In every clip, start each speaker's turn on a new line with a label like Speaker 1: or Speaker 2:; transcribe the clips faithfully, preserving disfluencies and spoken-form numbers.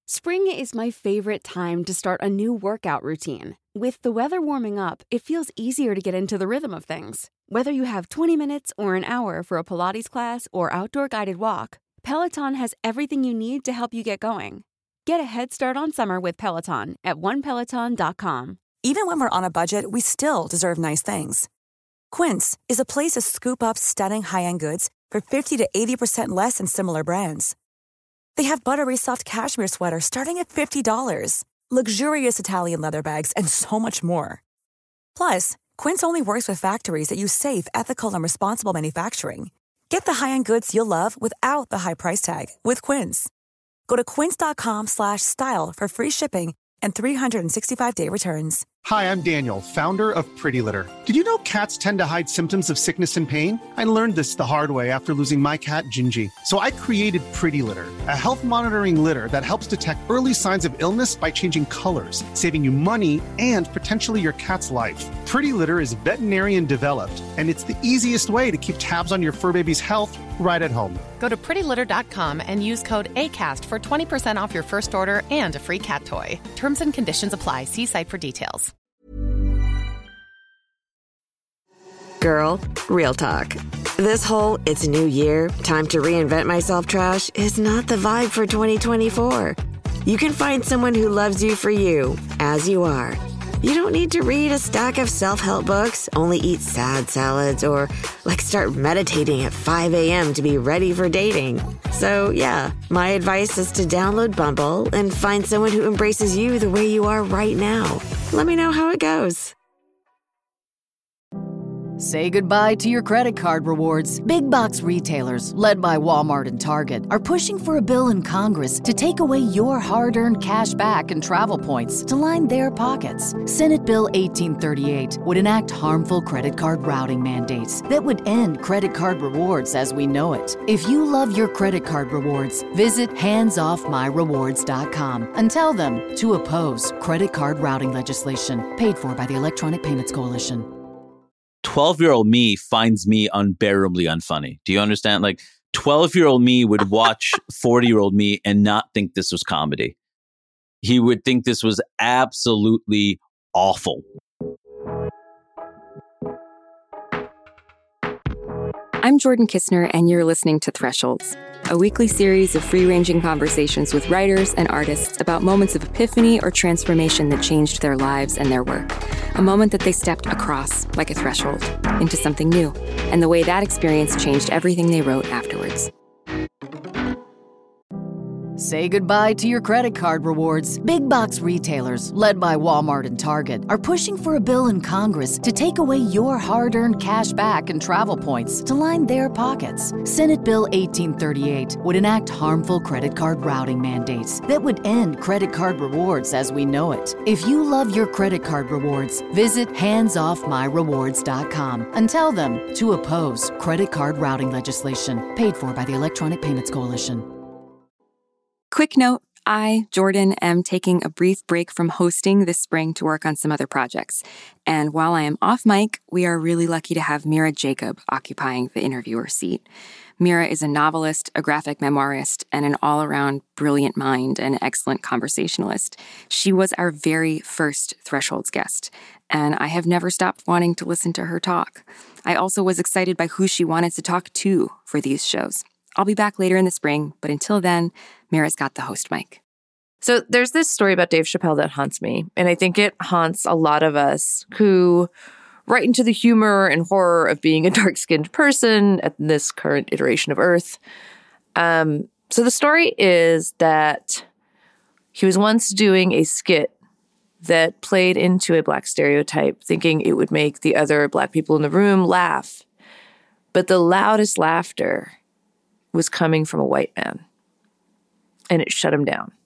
Speaker 1: Spring is my favorite time to start a new workout routine. With the weather warming up, it feels easier to get into the rhythm of things. Whether you have twenty minutes or an hour for a Pilates class or outdoor guided walk, Peloton has everything you need to help you get going. Get a head start on summer with Peloton at one peloton dot com.
Speaker 2: Even when we're on a budget, we still deserve nice things. Quince is a place to scoop up stunning high-end goods for fifty to eighty percent less than similar brands. They have buttery soft cashmere sweaters starting at fifty dollars, luxurious Italian leather bags, and so much more. Plus, Quince only works with factories that use safe, ethical, and responsible manufacturing. Get the high-end goods you'll love without the high price tag with Quince. Go to quince.com slash style for free shipping and three sixty-five day returns.
Speaker 3: Hi, I'm Daniel, founder of Pretty Litter. Did you know cats tend to hide symptoms of sickness and pain? I learned this the hard way after losing my cat, Gingy. So I created Pretty Litter, a health monitoring litter that helps detect early signs of illness by changing colors, saving you money and potentially your cat's life. Pretty Litter is veterinarian developed, and it's the easiest way to keep tabs on your fur baby's health right at home.
Speaker 4: Go to pretty litter dot com and use code ACAST for twenty percent off your first order and a free cat toy. Terms and conditions apply. See site for details.
Speaker 5: Girl, real talk. This whole it's new year, time to reinvent myself trash is not the vibe for twenty twenty-four. You can find someone who loves you for you, as you are. You don't need to read a stack of self-help books, only eat sad salads, or like start meditating at five a.m. to be ready for dating. So yeah, my advice is to download Bumble and find someone who embraces you the way you are right now. Let me know how it goes.
Speaker 6: Say goodbye to your credit card rewards. Big box retailers, led by Walmart and Target, are pushing for a bill in Congress to take away your hard-earned cash back and travel points to line their pockets. Senate Bill eighteen thirty-eight would enact harmful credit card routing mandates that would end credit card rewards as we know it. If you love your credit card rewards, visit hands off my rewards dot com and tell them to oppose credit card routing legislation paid for by the Electronic Payments Coalition.
Speaker 7: twelve-year-old me finds me unbearably unfunny. Do you understand? Like, twelve-year-old me would watch forty-year-old me and not think this was comedy. He would think this was absolutely awful.
Speaker 8: I'm Jordan Kistner, and you're listening to Thresholds, a weekly series of free-ranging conversations with writers and artists about moments of epiphany or transformation that changed their lives and their work. A moment that they stepped across, like a threshold, into something new, and the way that experience changed everything they wrote afterwards.
Speaker 6: Say goodbye to your credit card rewards. Big box retailers, led by Walmart and Target, are pushing for a bill in Congress to take away your hard-earned cash back and travel points to line their pockets. Senate Bill eighteen thirty-eight would enact harmful credit card routing mandates that would end credit card rewards as we know it. If you love your credit card rewards, visit hands off my rewards dot com and tell them to oppose credit card routing legislation paid for by the Electronic Payments Coalition.
Speaker 8: Quick note, I, Jordan, am taking a brief break from hosting this spring to work on some other projects. And while I am off mic, we are really lucky to have Mira Jacob occupying the interviewer seat. Mira is a novelist, a graphic memoirist, and an all-around brilliant mind and excellent conversationalist. She was our very first Thresholds guest, and I have never stopped wanting to listen to her talk. I also was excited by who she wanted to talk to for these shows. I'll be back later in the spring, but until then, Mira's got the host mic.
Speaker 9: So there's this story about Dave Chappelle that haunts me, and I think it haunts a lot of us who write into the humor and horror of being a dark-skinned person at this current iteration of Earth. Um, so the story is that he was once doing a skit that played into a Black stereotype, thinking it would make the other Black people in the room laugh. But the loudest laughter was coming from a white man, and it shut him down.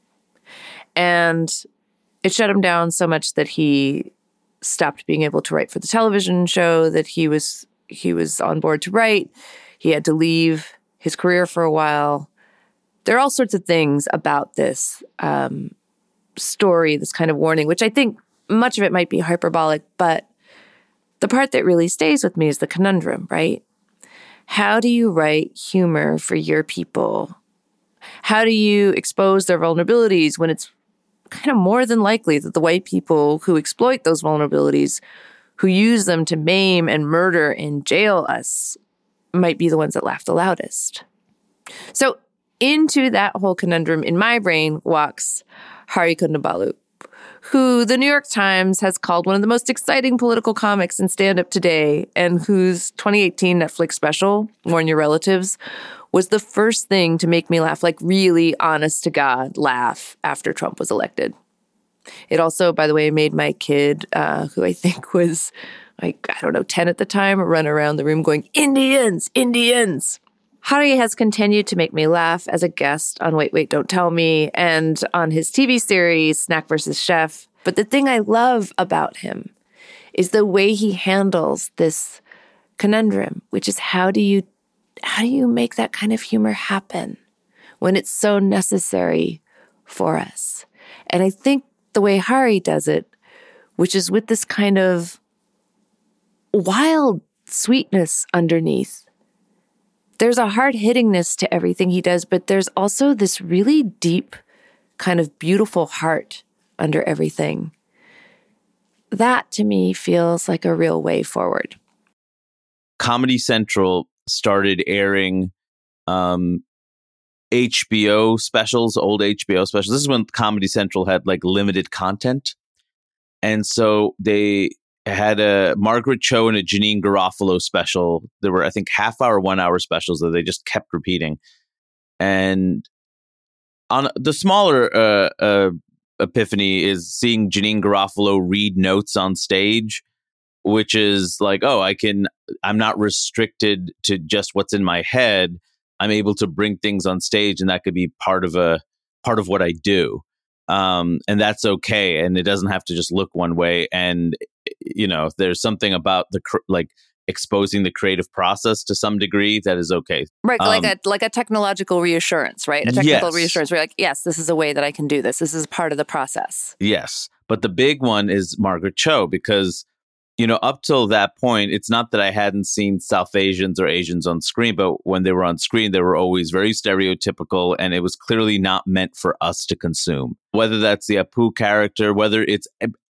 Speaker 9: And it shut him down so much that he stopped being able to write for the television show that he was he was on board to write. He had to leave his career for a while. There are all sorts of things about this um, story, this kind of warning, which I think much of it might be hyperbolic, but the part that really stays with me is the conundrum, right? How do you write humor for your people? How do you expose their vulnerabilities when it's kind of more than likely that the white people who exploit those vulnerabilities, who use them to maim and murder and jail us, might be the ones that laugh the loudest? So into that whole conundrum in my brain walks Hari Kondabolu, who the New York Times has called one of the most exciting political comics in stand-up today, and whose twenty eighteen Netflix special, Warn Your Relatives, was the first thing to make me laugh, like really honest to God laugh after Trump was elected. It also, by the way, made my kid, uh, who I think was like, I don't know, ten at the time, run around the room going, Indians, Indians. Hari has continued to make me laugh as a guest on Wait, Wait, Don't Tell Me and on his T V series, Snack versus Chef. But the thing I love about him is the way he handles this conundrum, which is how do you how do you make that kind of humor happen when it's so necessary for us? And I think the way Hari does it, which is with this kind of wild sweetness underneath. There's a hard-hittingness to everything he does, but there's also this really deep, kind of beautiful heart under everything. That, to me, feels like a real way forward.
Speaker 7: Comedy Central started airing um, H B O specials, old H B O specials. This is when Comedy Central had like limited content. And so they had a Margaret Cho and a Janine Garofalo special. There were, I think, half hour, one hour specials that they just kept repeating. And on the smaller uh, uh, epiphany is seeing Janine Garofalo read notes on stage, which is like, oh, I can, I'm not restricted to just what's in my head. I'm able to bring things on stage, and that could be part of a part of what I do. Um, and that's okay. And it doesn't have to just look one way. And, you know, there's something about the, cr- like exposing the creative process to some degree that is okay.
Speaker 9: Right.
Speaker 7: Um,
Speaker 9: like a, like a technological reassurance, right? A technical
Speaker 7: yes.
Speaker 9: reassurance where you're like, yes, this is a way that I can do this. This is part of the process.
Speaker 7: Yes. But the big one is Margaret Cho, because, you know, up till that point, it's not that I hadn't seen South Asians or Asians on screen, but when they were on screen, they were always very stereotypical, and it was clearly not meant for us to consume. Whether that's the Apu character, whether it's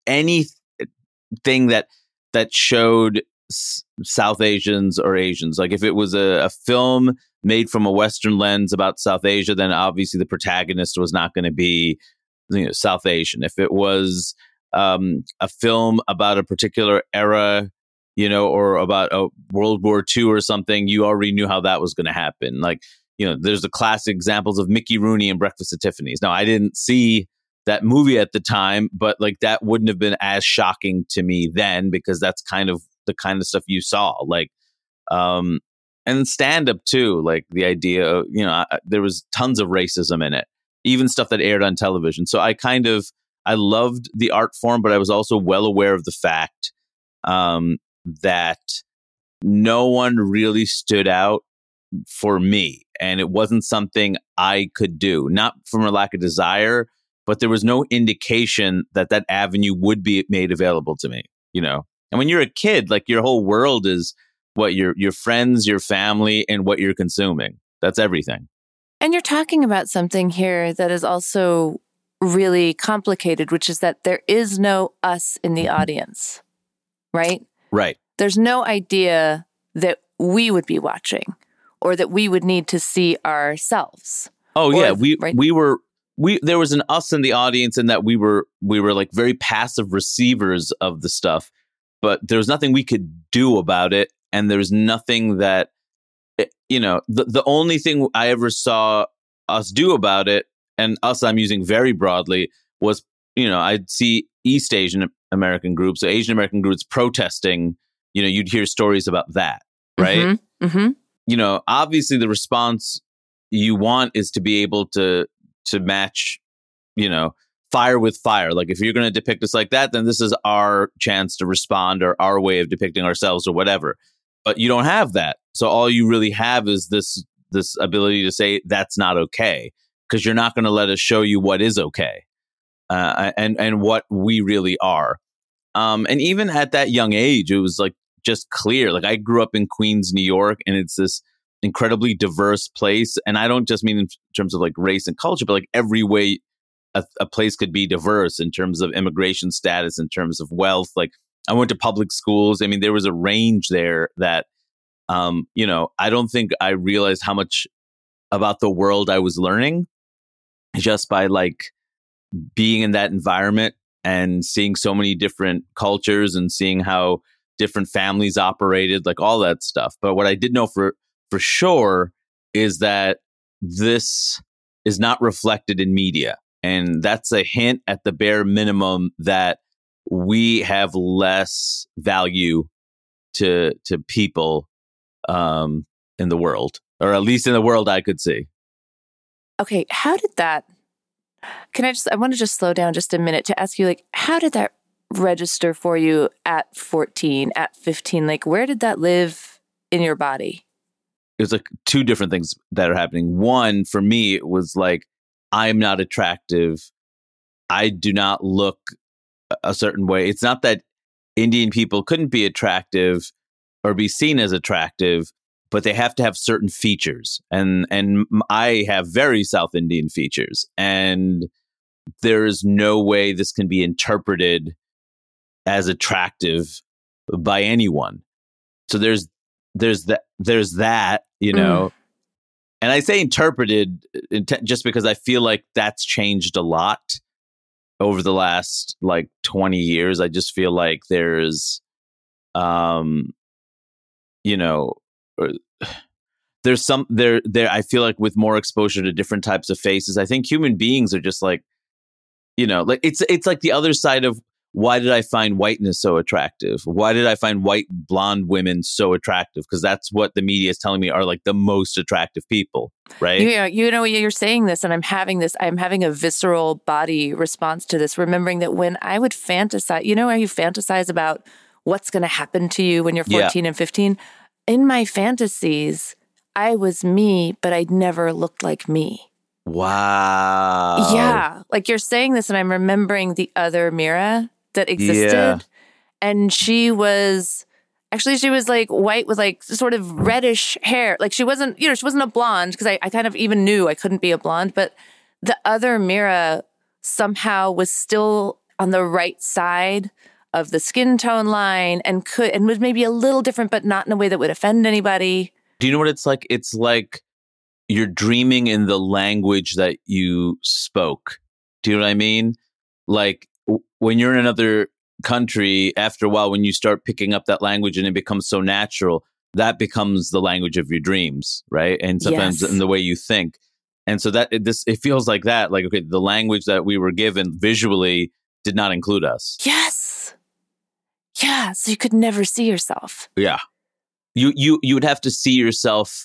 Speaker 7: anything that that showed s- South Asians or Asians. Like if it was a, a film made from a Western lens about South Asia, then obviously the protagonist was not going to be, you know, South Asian. If it was Um, a film about a particular era, you know, or about a World War Two or something, you already knew how that was going to happen. Like, you know, there's the classic examples of Mickey Rooney and Breakfast at Tiffany's. Now, I didn't see that movie at the time, but like that wouldn't have been as shocking to me then, because that's kind of the kind of stuff you saw. Like, um, and stand-up too, like the idea of, you know, I, there was tons of racism in it, even stuff that aired on television. So I kind of, I loved the art form, but I was also well aware of the fact um, that no one really stood out for me. And it wasn't something I could do, not from a lack of desire, but there was no indication that that avenue would be made available to me, you know? And when you're a kid, like your whole world is what your your friends, your family, and what you're consuming. That's everything.
Speaker 9: And you're talking about something here that is also really complicated, which is that there is no us in the audience, right?
Speaker 7: Right.
Speaker 9: There's no idea that we would be watching or that we would need to see ourselves.
Speaker 7: Oh,
Speaker 9: or,
Speaker 7: yeah. We
Speaker 9: right?
Speaker 7: we were we there was an us in the audience, and that we were we were like very passive receivers of the stuff, but there was nothing we could do about it. And there's nothing that, you know, the, the only thing I ever saw us do about it, and us I'm using very broadly, was, you know, I'd see East Asian American groups, or Asian American groups protesting. You know, you'd hear stories about that, right?
Speaker 9: Mm-hmm. Mm-hmm.
Speaker 7: You know, obviously the response you want is to be able to to match, you know, fire with fire. Like if you're going to depict us like that, then this is our chance to respond, or our way of depicting ourselves, or whatever. But you don't have that. So all you really have is this this ability to say that's not okay, because you're not going to let us show you what is okay, uh, and and what we really are. Um, and even at that young age, it was like just clear. Like I grew up in Queens, New York, and it's this incredibly diverse place. And I don't just mean in terms of like race and culture, but like every way a, a place could be diverse in terms of immigration status, in terms of wealth. Like I went to public schools. I mean, there was a range there that, um, you know, I don't think I realized how much about the world I was learning just by like being in that environment and seeing so many different cultures and seeing how different families operated, like all that stuff. But what I did know for for sure is that this is not reflected in media. And that's a hint at the bare minimum that we have less value to to people um, in the world, or at least in the world I could see.
Speaker 9: Okay, how did that, can I just, I want to just slow down just a minute to ask you, like, how did that register for you at fourteen, at fifteen? Like, where did that live in your body?
Speaker 7: There's like two different things that are happening. One, for me, it was like, I'm not attractive. I do not look a certain way. It's not that Indian people couldn't be attractive or be seen as attractive, but they have to have certain features. And and I have very South Indian features. And there is no way this can be interpreted as attractive by anyone. So there's there's that there's that, you know. Mm. And I say interpreted just because I feel like that's changed a lot over the last like twenty years. I just feel like there's, um, you know, there's some there there. I feel like with more exposure to different types of faces, I think human beings are just like, you know, like it's it's like the other side of, why did I find whiteness so attractive? Why did I find white blonde women so attractive? Because that's what the media is telling me are like the most attractive people, right?
Speaker 9: Yeah, you know, you're saying this, and I'm having this. I'm having a visceral body response to this. Remembering that when I would fantasize, you know, how you fantasize about what's going to happen to you when you're fourteen yeah. and fifteen. In my fantasies, I was me, but I never looked like me.
Speaker 7: Wow.
Speaker 9: Yeah, like you're saying this, and I'm remembering the other Mira that existed. Yeah. And she was, actually, she was like white with like sort of reddish hair. Like she wasn't, you know, she wasn't a blonde, because I, I kind of even knew I couldn't be a blonde. But the other Mira somehow was still on the right side of the skin tone line and could, and was maybe a little different, but not in a way that would offend anybody.
Speaker 7: Do you know what it's like? It's like you're dreaming in the language that you spoke. Do you know what I mean? Like, when you're in another country, after a while, when you start picking up that language and it becomes so natural, that becomes the language of your dreams, right? And sometimes yes. in the way you think. And so that it, this it feels like that. Like, okay, the language that we were given visually did not include us.
Speaker 9: Yes. Yeah. So you could never see yourself.
Speaker 7: Yeah. You you you would have to see yourself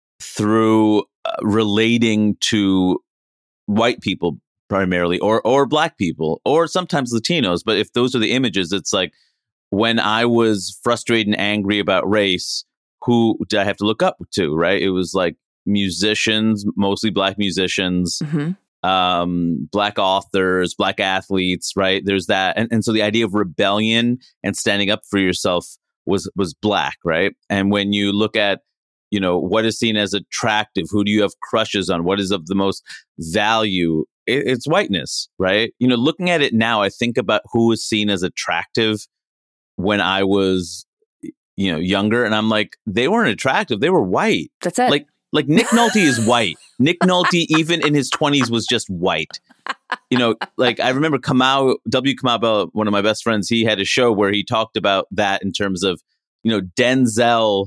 Speaker 7: through uh, relating to white people primarily, or or black people, or sometimes Latinos. But if those are the images, it's like when I was frustrated and angry about race, who did I have to look up to, right? It was like musicians, mostly black musicians, mm-hmm. um, black authors, black athletes, right? There's that. And, and so the idea of rebellion and standing up for yourself was was black, right? And when you look at, you know, what is seen as attractive, who do you have crushes on, what is of the most value, it's whiteness, right? You know, looking at it now, I think about who was seen as attractive when I was, you know, younger, and I'm like, they weren't attractive. They were white.
Speaker 9: That's it.
Speaker 7: Like, like Nick Nolte is white. Nick Nolte, even in his twenties, was just white. You know, like I remember Kamau, W. Kamau Bell, one of my best friends, he had a show where he talked about that in terms of, you know, Denzel,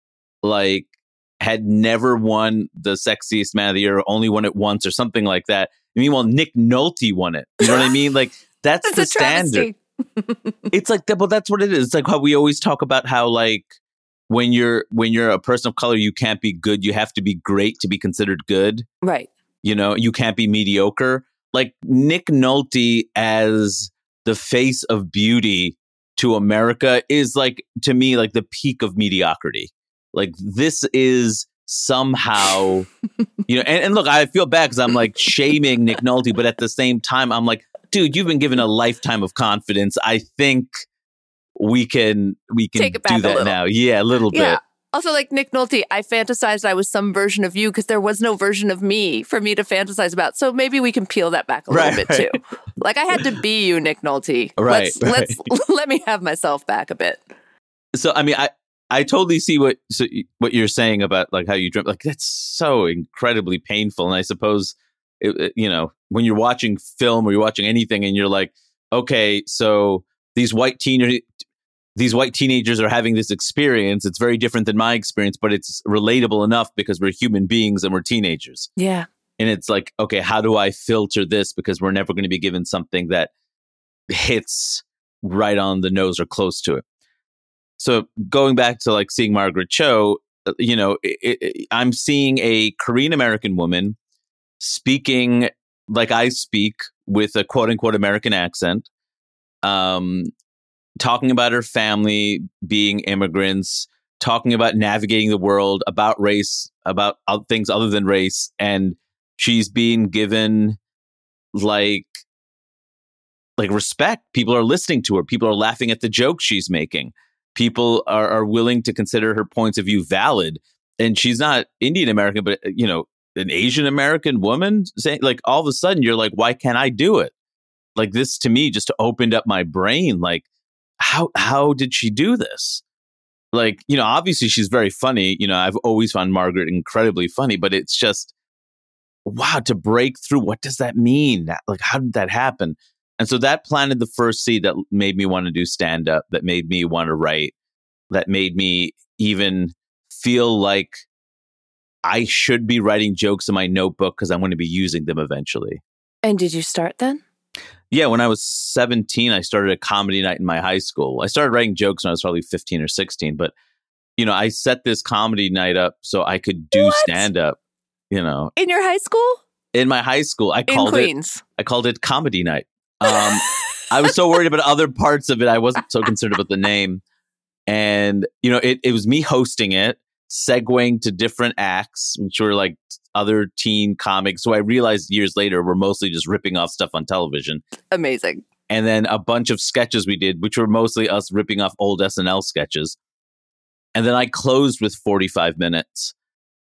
Speaker 7: like, had never won the Sexiest Man of the Year, or only won it once or something like that. Meanwhile, Nick Nolte won it. You know what I mean? Like, that's, that's the standard. It's like, well, that's what it is. It's like how we always talk about how, like, when you're when you're a person of color, you can't be good. You have to be great to be considered good.
Speaker 9: Right.
Speaker 7: You know, you can't be mediocre. Like, Nick Nolte as the face of beauty to America is, like, to me, like the peak of mediocrity. Like, this is somehow, you know, and, and look, I feel bad because I'm like shaming Nick Nolte, but at the same time, I'm like, dude, you've been given a lifetime of confidence. I think we can we can
Speaker 9: Take it back
Speaker 7: do that now. Yeah, a little
Speaker 9: yeah.
Speaker 7: bit.
Speaker 9: Also, like Nick Nolte, I fantasized I was some version of you because there was no version of me for me to fantasize about. So maybe we can peel that back a
Speaker 7: right,
Speaker 9: little bit
Speaker 7: right.
Speaker 9: too. Like I had to be you, Nick Nolte.
Speaker 7: Right,
Speaker 9: Let's
Speaker 7: right.
Speaker 9: let's let me have myself back a bit.
Speaker 7: So I mean, I I totally see what so, what you're saying about like how you dream. Like that's so incredibly painful. And I suppose it, it, you know when you're watching film or you're watching anything, and you're like, okay, so these white teenagers. These white teenagers are having this experience. It's very different than my experience, but it's relatable enough because we're human beings and we're teenagers.
Speaker 9: Yeah.
Speaker 7: And it's like, okay, how do I filter this? Because we're never going to be given something that hits right on the nose or close to it. So going back to like seeing Margaret Cho, you know, it, it, I'm seeing a Korean American woman speaking like I speak with a quote unquote American accent. Um, talking about her family being immigrants, talking about navigating the world, about race, about things other than race. And she's being given like, like respect. People are listening to her. People are laughing at the jokes she's making. People are, are willing to consider her points of view valid. And she's not Indian American, but, you know, an Asian American woman saying, like, all of a sudden you're like, why can't I do it? Like this to me just opened up my brain. Like, How how did she do this? Like, you know, obviously she's very funny. You know, I've always found Margaret incredibly funny, but it's just, wow, to break through. What does that mean? Like, how did that happen? And so that planted the first seed that made me want to do stand up, that made me want to write, that made me even feel like I should be writing jokes in my notebook because I'm going to be using them eventually.
Speaker 9: And did you start then?
Speaker 7: Yeah, when I was seventeen, I started a comedy night in my high school. I started writing jokes when I was probably fifteen or sixteen. But, you know, I set this comedy night up so I could do
Speaker 9: What?
Speaker 7: stand up, you know.
Speaker 9: In your high school?
Speaker 7: In my high school. I
Speaker 9: In
Speaker 7: called
Speaker 9: Queens.
Speaker 7: it I called it comedy night. Um, I was so worried about other parts of it. I wasn't so concerned about the name. And, you know, it, it was me hosting it, segueing to different acts, which were like other teen comics. So I realized years later, we're mostly just ripping off stuff on television.
Speaker 9: Amazing.
Speaker 7: And then a bunch of sketches we did, which were mostly us ripping off old S N L sketches. And then I closed with forty-five minutes,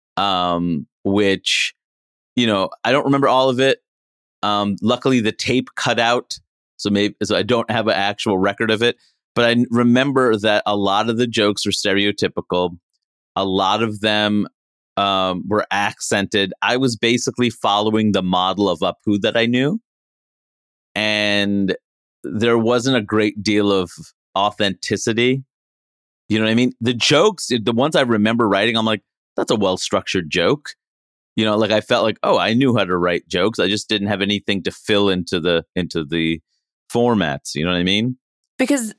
Speaker 7: um, which, you know, I don't remember all of it. Um, luckily, the tape cut out. So maybe so I don't have an actual record of it. But I remember that a lot of the jokes were stereotypical. A lot of them um, were accented. I was basically following the model of Apu that I knew. And there wasn't a great deal of authenticity. You know what I mean? The jokes, the ones I remember writing, I'm like, that's a well-structured joke. You know, like I felt like, oh, I knew how to write jokes. I just didn't have anything to fill into the into the formats. You know what I mean?
Speaker 9: Because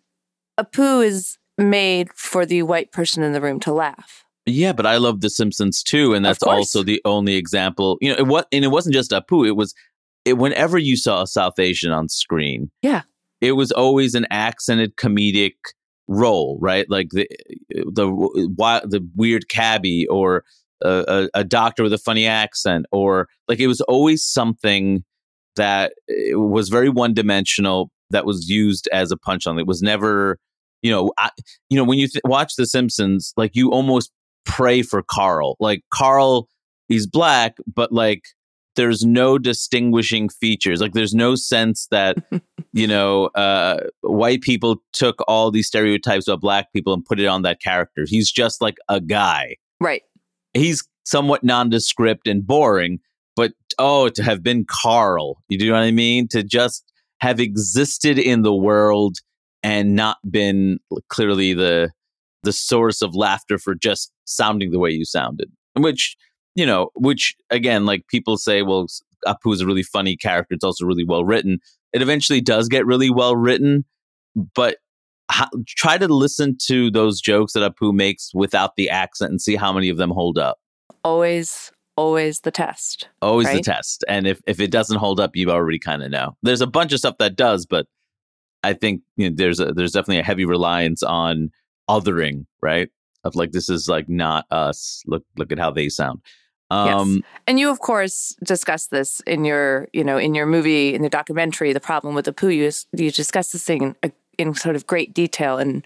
Speaker 9: Apu is made for the white person in the room to laugh.
Speaker 7: Yeah, but I love The Simpsons too, and that's also the only example. You know, it was, and it wasn't just Apu. It was it, whenever you saw a South Asian on screen.
Speaker 9: Yeah,
Speaker 7: it was always an accented comedic role, right? Like the the the weird cabbie or a, a doctor with a funny accent, or like it was always something that was very one dimensional that was used as a punchline. It was never, you know, I, you know, when you th- watch The Simpsons, like you almost pray for Carl. Like Carl, he's black, but like there's no distinguishing features. Like there's no sense that, you know, uh, white people took all these stereotypes of black people and put it on that character. He's just like a guy.
Speaker 9: Right.
Speaker 7: He's somewhat nondescript and boring, but oh, to have been Carl, you know what I mean? To just have existed in the world and not been clearly the the source of laughter for just sounding the way you sounded. Which, you know, which again, like people say, well, Apu is a really funny character. It's also really well written. It eventually does get really well written, but how, try to listen to those jokes that Apu makes without the accent and see how many of them hold up.
Speaker 9: Always, always the test.
Speaker 7: Always
Speaker 9: right?
Speaker 7: the test. And if, if it doesn't hold up, you already kind of know. There's a bunch of stuff that does, but I think you know, there's a, there's definitely a heavy reliance on othering, right? Of like, this is like not us. Look, look at how they sound. Um,
Speaker 9: yes. And you, of course, discuss this in your, you know, in your movie, in the documentary, The Problem with Apu. You, you discuss this thing in, in sort of great detail. And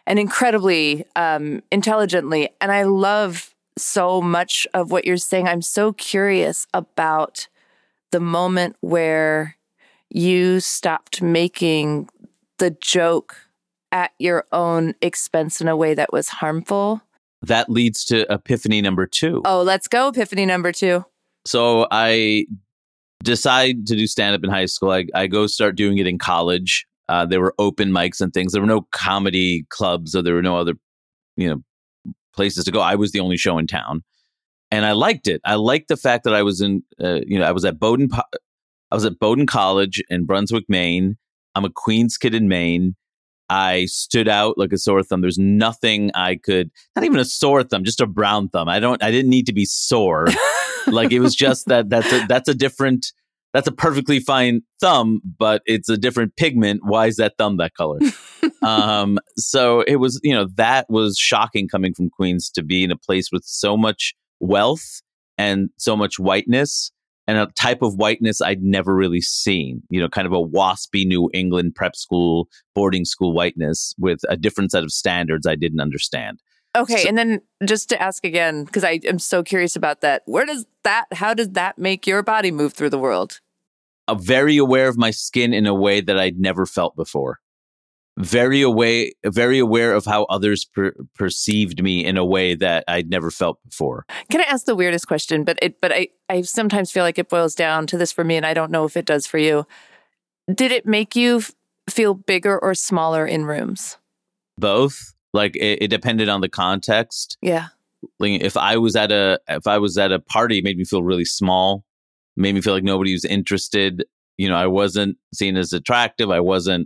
Speaker 9: and incredibly um, intelligently. And I love so much of what you're saying. I'm so curious about the moment where you stopped making the joke at your own expense in a way that was harmful.
Speaker 7: That leads to epiphany number two.
Speaker 9: Oh, let's go. Epiphany number two.
Speaker 7: So I decide to do stand-up in high school. I, I go start doing it in college. Uh, there were open mics and things. There were no comedy clubs, or there were no other, you know, places to go. I was the only show in town, and I liked it. I liked the fact that I was in, uh, you know, I was at Bowdoin. I was at Bowdoin College in Brunswick, Maine. I'm a Queens kid in Maine. I stood out like a sore thumb. There's nothing I could, not even a sore thumb, just a brown thumb. I don't, I didn't need to be sore. Like, it was just that that's a, that's a different, that's a perfectly fine thumb, but it's a different pigment. Why is that thumb that color? um, so it was, you know, that was shocking coming from Queens to be in a place with so much wealth and so much whiteness, and a type of whiteness I'd never really seen, you know, kind of a waspy New England prep school, boarding school whiteness with a different set of standards I didn't understand.
Speaker 9: Okay.
Speaker 7: So,
Speaker 9: and then just to ask again, because I am so curious about that, where does that, how does that make your body move through the world?
Speaker 7: I'm very aware of my skin in a way that I'd never felt before. Very aware, very aware of how others per- perceived me in a way that I'd never felt before.
Speaker 9: Can I ask the weirdest question? But it, but I, I sometimes feel like it boils down to this for me, and I don't know if it does for you. Did it make you f- feel bigger or smaller in rooms?
Speaker 7: Both. Like, it, it depended on the context.
Speaker 9: Yeah.
Speaker 7: Like, if I was at a if I was at a party, it made me feel really small. Made me feel like nobody was interested. You know, I wasn't seen as attractive. I wasn't.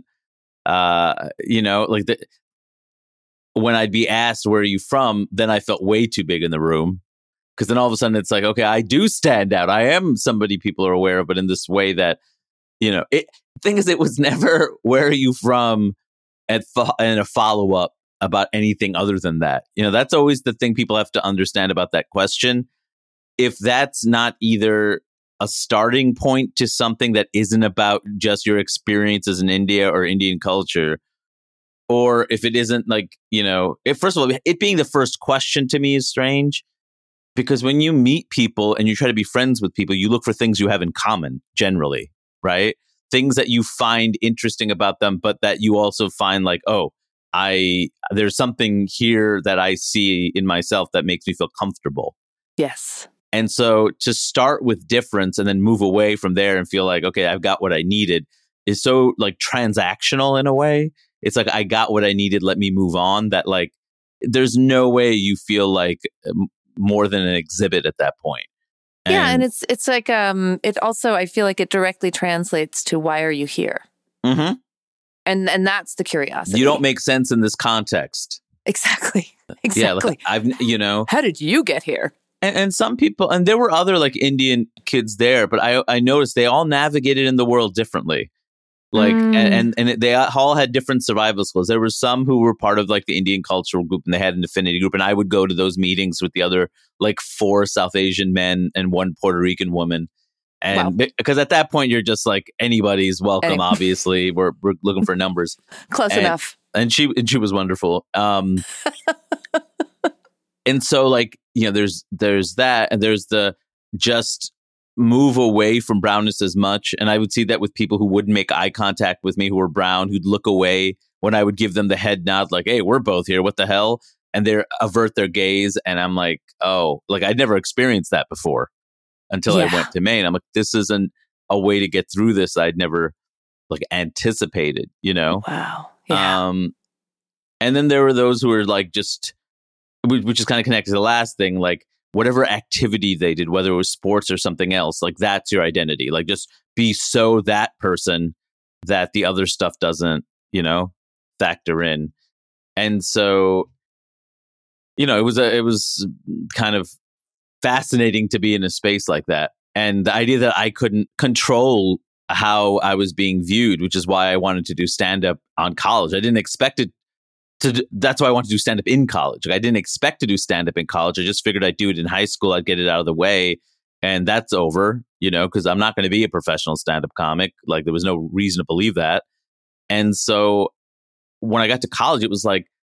Speaker 7: Uh, you know, like the, when I'd be asked, where are you from? Then I felt way too big in the room, because then all of a sudden it's like, okay, I do stand out. I am somebody people are aware of, but in this way that, you know, it, the thing is, it was never, where are you from? At fo- and a follow up about anything other than that. You know, that's always the thing people have to understand about that question. If that's not either a starting point to something that isn't about just your experiences in India or Indian culture, or if it isn't like, you know, if first of all, it being the first question to me is strange, because when you meet people and you try to be friends with people, you look for things you have in common generally, right? Things that you find interesting about them, but that you also find like, oh, I, there's something here that I see in myself that makes me feel comfortable.
Speaker 9: Yes.
Speaker 7: And so to start with difference and then move away from there and feel like, okay, I've got what I needed, is so like transactional in a way. It's like, I got what I needed, let me move on. That like, there's no way you feel like more than an exhibit at that point.
Speaker 9: And yeah. And it's, it's like, um, it also, I feel like it directly translates to, why are you here?
Speaker 7: Mm-hmm.
Speaker 9: And, and that's the curiosity.
Speaker 7: You don't make sense in this context.
Speaker 9: Exactly. Exactly.
Speaker 7: Yeah, like I've, you know,
Speaker 9: how did you get here?
Speaker 7: And, and some people, and there were other like Indian kids there, but I I noticed they all navigated in the world differently. Like, mm. and, and and it, they all had different survival skills. There were some who were part of like the Indian cultural group, and they had an affinity group. And I would go to those meetings with the other like four South Asian men and one Puerto Rican woman. And wow. because at that point you're just like, anybody's welcome. Any- obviously, we're we're looking for numbers.
Speaker 9: Close
Speaker 7: and,
Speaker 9: enough.
Speaker 7: And she and she was wonderful. Um, and so like, you know, there's there's that, and there's the just move away from brownness as much. And I would see that with people who wouldn't make eye contact with me, who were brown, who'd look away when I would give them the head nod, like, hey, we're both here. What the hell? And they avert their gaze. And I'm like, oh, like I'd never experienced that before until yeah. I went to Maine. I'm like, this isn't a way to get through this I'd never like anticipated, you know?
Speaker 9: Wow. Yeah.
Speaker 7: Um, and then there were those who were like, just, which is kind of connected to the last thing, like whatever activity they did, whether it was sports or something else, like that's your identity. Like just be so that person that the other stuff doesn't, you know, factor in. And so, you know, it was a, it was kind of fascinating to be in a space like that. And the idea that I couldn't control how I was being viewed, which is why I wanted to do stand-up on college. I didn't expect it to, do, that's why I wanted to do stand-up in college. Like I didn't expect to do stand-up in college. I just figured I'd do it in high school. I'd get it out of the way. And that's over, you know, because I'm not going to be a professional stand-up comic. Like there was no reason to believe that. And so when I got to college, it was like,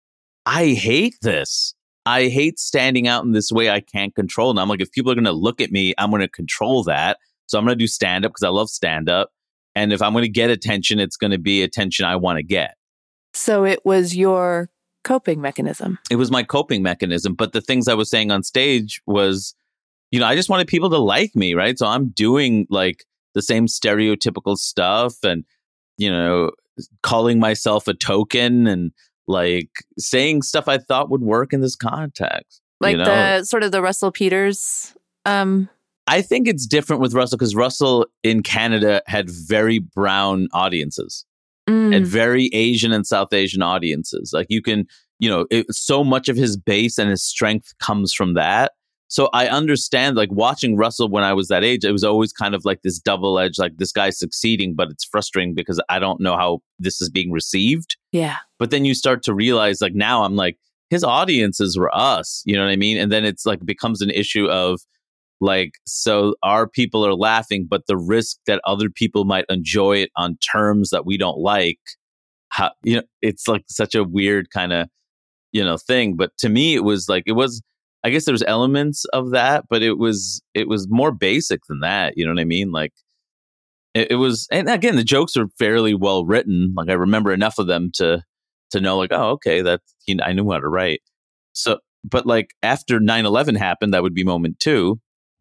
Speaker 7: I hate this. I hate standing out in this way I can't control. And I'm like, if people are going to look at me, I'm going to control that. So I'm going to do stand up because I love stand up. And if I'm going to get attention, it's going to be attention I want to get.
Speaker 9: So it was your coping mechanism.
Speaker 7: It was my coping mechanism. But the things I was saying on stage was, you know, I just wanted people to like me, right? So I'm doing like the same stereotypical stuff and, you know, calling myself a token and like saying stuff I thought would work in this context.
Speaker 9: Like
Speaker 7: you know?
Speaker 9: the sort of the Russell Peters. Um,
Speaker 7: I think it's different with Russell because Russell in Canada had very brown audiences.
Speaker 9: Mm.
Speaker 7: And very Asian and South Asian audiences. Like you can, you know, it, so much of his base and his strength comes from that. So I understand, like watching Russell when I was that age, it was always kind of like this double edge, like this guy's succeeding, but it's frustrating because I don't know how this is being received.
Speaker 9: Yeah.
Speaker 7: But then you start to realize, like now I'm like, his audiences were us, you know what I mean? And then it's like becomes an issue of like, so our people are laughing, but the risk that other people might enjoy it on terms that we don't like, how, you know, it's like such a weird kind of, you know, thing. But to me, it was like, it was, I guess there's elements of that, but it was, it was more basic than that. You know what I mean? Like it, it was, and again, the jokes are fairly well written. Like I remember enough of them to, to know like, oh, okay, that's, you know, I knew how to write. So, but like after nine eleven happened, that would be moment two.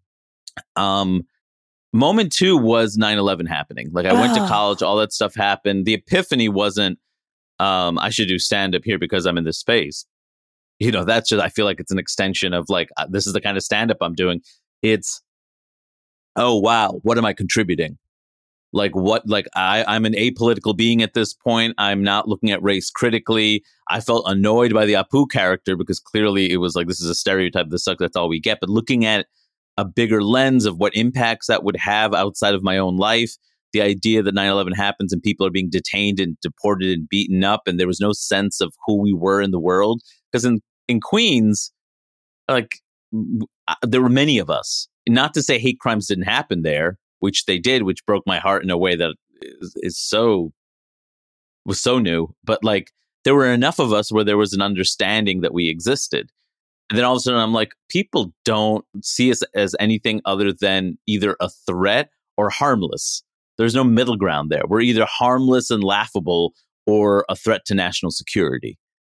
Speaker 7: Um, moment two was nine eleven happening. Like I went to college, all that stuff happened. The epiphany wasn't, um, I should do stand up here because I'm in this space. You know, that's just, I feel like it's an extension of like, uh, this is the kind of stand up I'm doing. It's, oh, wow, what am I contributing? Like what, like I, I'm an apolitical being at this point. I'm not looking at race critically. I felt annoyed by the Apu character because clearly it was like, this is a stereotype. This sucks. That's all we get. But looking at a bigger lens of what impacts that would have outside of my own life, the idea that nine eleven happens and people are being detained and deported and beaten up, and there was no sense of who we were in the world. Because in, in Queens, like w- there were many of us. Not to say hate crimes didn't happen there, which they did, which broke my heart in a way that is, is so, was so new. But like there were enough of us where there was an understanding that we existed. And then all of a sudden, I'm like, people don't see us as anything other than either a threat or harmless. There's no middle ground there. We're either harmless and laughable or a threat to national security.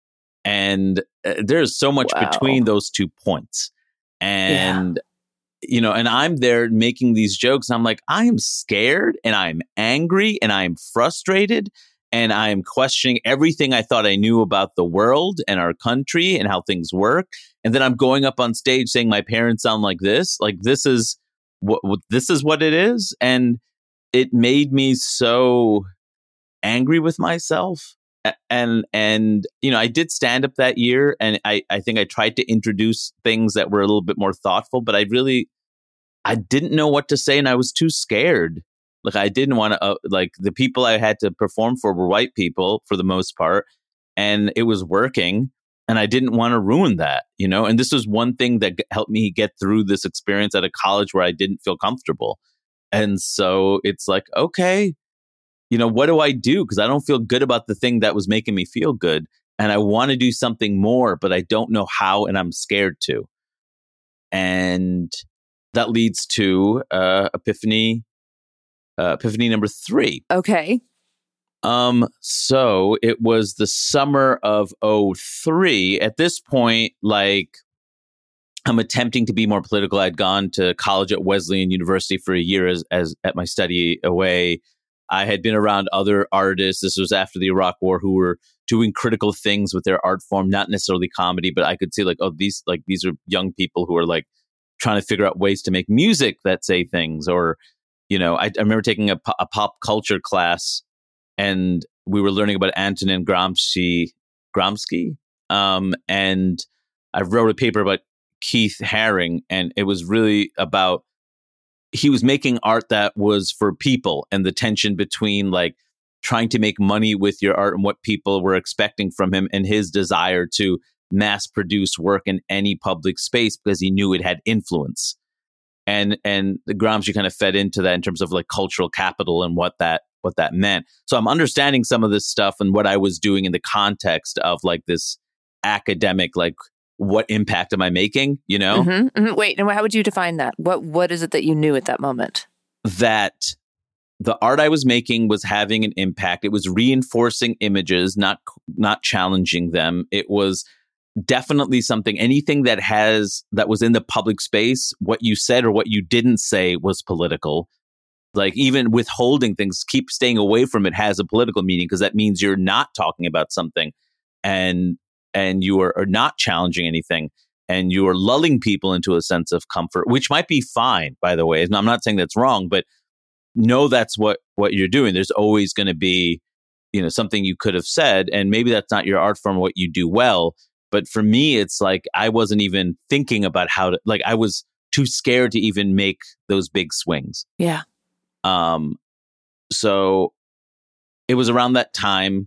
Speaker 7: And uh, there's so much
Speaker 9: wow.
Speaker 7: between those two points. And, yeah. you know, and I'm there making these jokes. And I'm like, I am scared and I'm angry and I'm frustrated. And I'm questioning everything I thought I knew about the world and our country and how things work. And then I'm going up on stage saying my parents sound like this. Like this is what, what this is what it is. And it made me so angry with myself. And and you know, I did stand up that year, and I, I think I tried to introduce things that were a little bit more thoughtful. But I really I didn't know what to say, and I was too scared. Like I didn't want to, uh, like the people I had to perform for were white people for the most part, and it was working, and I didn't want to ruin that, you know. And this was one thing that g- helped me get through this experience at a college where I didn't feel comfortable. And so it's like, okay, you know, what do I do? Because I don't feel good about the thing that was making me feel good, and I want to do something more, but I don't know how, and I'm scared to. And that leads to uh, Epiphany. Uh, epiphany number three.
Speaker 9: Okay.
Speaker 7: Um. So it was the summer of oh three. At this point, like, I'm attempting to be more political. I'd gone to college at Wesleyan University for a year as, as at my study away. I had been around other artists. This was after the Iraq War, who were doing critical things with their art form, not necessarily comedy, but I could see like, oh, these like these are young people who are like trying to figure out ways to make music that say things. Or, you know, I, I remember taking a, a pop culture class, and we were learning about Antonin Gramsci, Gramsci, um, and I wrote a paper about Keith Haring, and it was really about, he was making art that was for people, and the tension between like trying to make money with your art and what people were expecting from him, and his desire to mass produce work in any public space because he knew it had influence. And and the Gramsci kind of fed into that in terms of like cultural capital and what that what that meant. So I'm understanding some of this stuff and what I was doing in the context of like this academic, like what impact am I making? You know,
Speaker 9: mm-hmm, mm-hmm. Wait, and how would you define that? What What is it that you knew at that moment?
Speaker 7: That the art I was making was having an impact. It was reinforcing images, not not challenging them. It was definitely something, anything that has, that was in the public space, what you said or what you didn't say was political. Like even withholding things, keep staying away from it has a political meaning, because that means you're not talking about something and and you are, are not challenging anything, and you are lulling people into a sense of comfort, which might be fine, by the way. I'm not saying that's wrong, but know that's what, what you're doing. There's always going to be, you know, something you could have said, and maybe that's not your art form, what you do well. But for me, it's like I wasn't even thinking about how to, like I was too scared to even make those big swings.
Speaker 9: Yeah.
Speaker 7: Um, so it was around that time.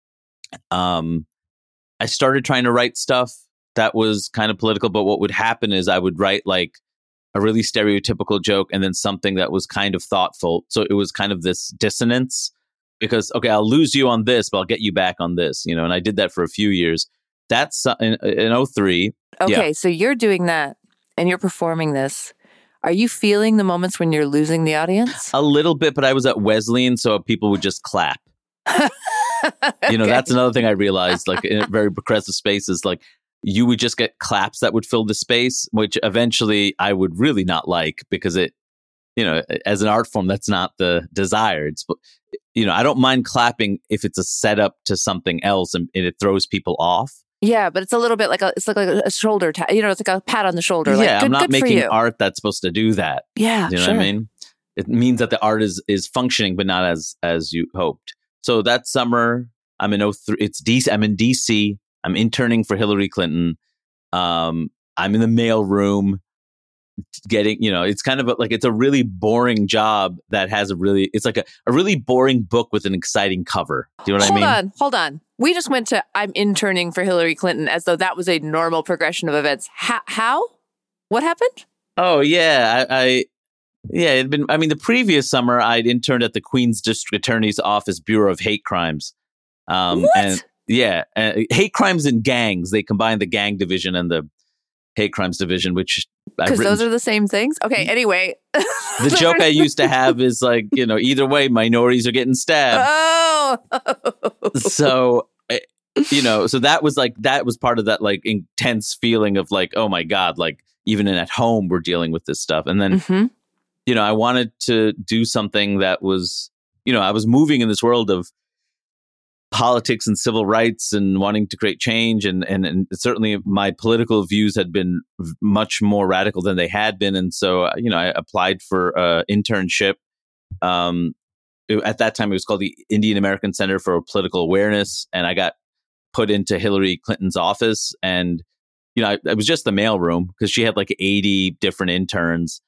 Speaker 7: Um, I started trying to write stuff that was kind of political, but what would happen is I would write like a really stereotypical joke and then something that was kind of thoughtful. So it was kind of this dissonance because, okay, I'll lose you on this, but I'll get you back on this, you know, and I did that for a few years. That's uh, in, in oh three.
Speaker 9: Okay,
Speaker 7: yeah.
Speaker 9: So you're doing that and you're performing this. Are you feeling the moments when you're losing the audience?
Speaker 7: A little bit, but I was at Wesleyan, so people would just clap. You know, okay. That's another thing I realized, like in very progressive spaces, like you would just get claps that would fill the space, which eventually I would really not like because it, you know, as an art form, that's not the desired. It's, you know, I don't mind clapping if it's a setup to something else and, and it throws people off.
Speaker 9: Yeah, but it's a little bit like a, it's like a shoulder tap, you know, it's like a pat on the shoulder.
Speaker 7: Yeah,
Speaker 9: like, good,
Speaker 7: I'm not
Speaker 9: good
Speaker 7: making art that's supposed to do that.
Speaker 9: Yeah,
Speaker 7: you know
Speaker 9: sure.
Speaker 7: what I mean? It means that the art is is functioning, but not as as you hoped. So that summer, I'm in oh three. It's D C. I'm in D C. I'm interning for Hillary Clinton. Um, I'm in the mail room, getting, you know, it's kind of a, like it's a really boring job that has a really, it's like a, a really boring book with an exciting cover. Do you know what
Speaker 9: hold
Speaker 7: I mean?
Speaker 9: Hold on, hold on. We just went to I'm interning for Hillary Clinton as though that was a normal progression of events. How? how? What happened?
Speaker 7: Oh yeah, I, I yeah, it'd been. I mean, the previous summer I'd interned at the Queens District Attorney's Office Bureau of Hate Crimes. Um,
Speaker 9: what?
Speaker 7: And yeah, uh, hate crimes and gangs. They combine the gang division and the hate crimes division, which
Speaker 9: because those are the same things. Okay. Anyway,
Speaker 7: the joke I used to have is like, you know, either way, minorities are getting stabbed.
Speaker 9: Oh,
Speaker 7: so. You know, so that was like, that was part of that like intense feeling of like, oh my God, like even at home, we're dealing with this stuff. And then,
Speaker 9: mm-hmm.
Speaker 7: you know, I wanted to do something that was, you know, I was moving in this world of politics and civil rights and wanting to create change. And, and, and certainly my political views had been much more radical than they had been. And so, you know, I applied for an internship. Um, it, at that time, it was called the Indian American Center for Political Awareness. And I got put into Hillary Clinton's office, and you know, it was just the mailroom because she had like eighty different interns,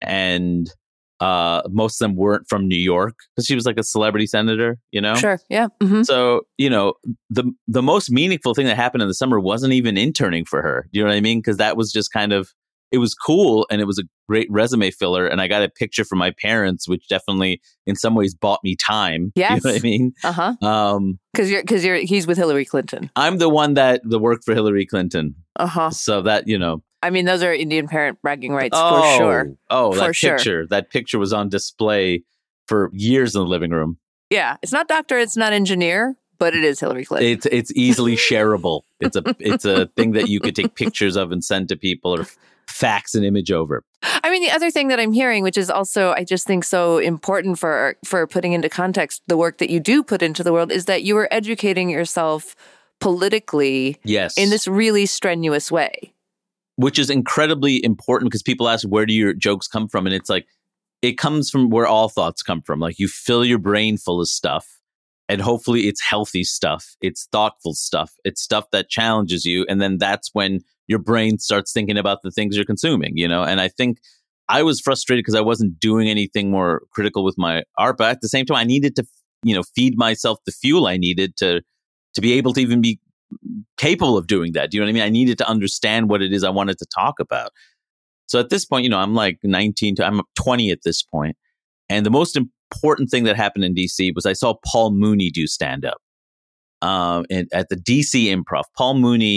Speaker 7: and uh, most of them weren't from New York because she was like a celebrity senator, you know.
Speaker 9: Sure, yeah. Mm-hmm.
Speaker 7: So you know, the the most meaningful thing that happened in the summer wasn't even interning for her. Do you know what I mean? Because that was just kind of, it was cool and it was a great resume filler, and I got a picture from my parents, which definitely in some ways bought me time.
Speaker 9: Yes.
Speaker 7: You know what I mean?
Speaker 9: Uh-huh.
Speaker 7: Um,
Speaker 9: because you're because you're he's with Hillary Clinton.
Speaker 7: I'm the one that that worked for Hillary Clinton.
Speaker 9: Uh-huh.
Speaker 7: So that, you know,
Speaker 9: I mean, those are Indian parent bragging rights
Speaker 7: oh,
Speaker 9: for sure.
Speaker 7: Oh,
Speaker 9: for
Speaker 7: that
Speaker 9: sure.
Speaker 7: picture. That picture was on display for years in the living room.
Speaker 9: Yeah. It's not doctor, it's not engineer, but it is Hillary Clinton.
Speaker 7: It's it's easily shareable. It's a it's a thing that you could take pictures of and send to people or fax an image over.
Speaker 9: I mean, the other thing that I'm hearing, which is also, I just think so important for for putting into context the work that you do put into the world, is that you are educating yourself politically,
Speaker 7: yes,
Speaker 9: in this really strenuous way.
Speaker 7: Which is incredibly important because people ask, where do your jokes come from? And it's like, it comes from where all thoughts come from. Like you fill your brain full of stuff, and hopefully it's healthy stuff. It's thoughtful stuff. It's stuff that challenges you. And then that's when your brain starts thinking about the things you're consuming, you know? And I think I was frustrated because I wasn't doing anything more critical with my art, but at the same time, I needed to, you know, feed myself the fuel I needed to, to be able to even be capable of doing that. Do you know what I mean? I needed to understand what it is I wanted to talk about. So at this point, you know, I'm like nineteen to I'm twenty at this point. And the most important thing that happened in D C was I saw Paul Mooney do stand up um, and at the D C Improv. Paul Mooney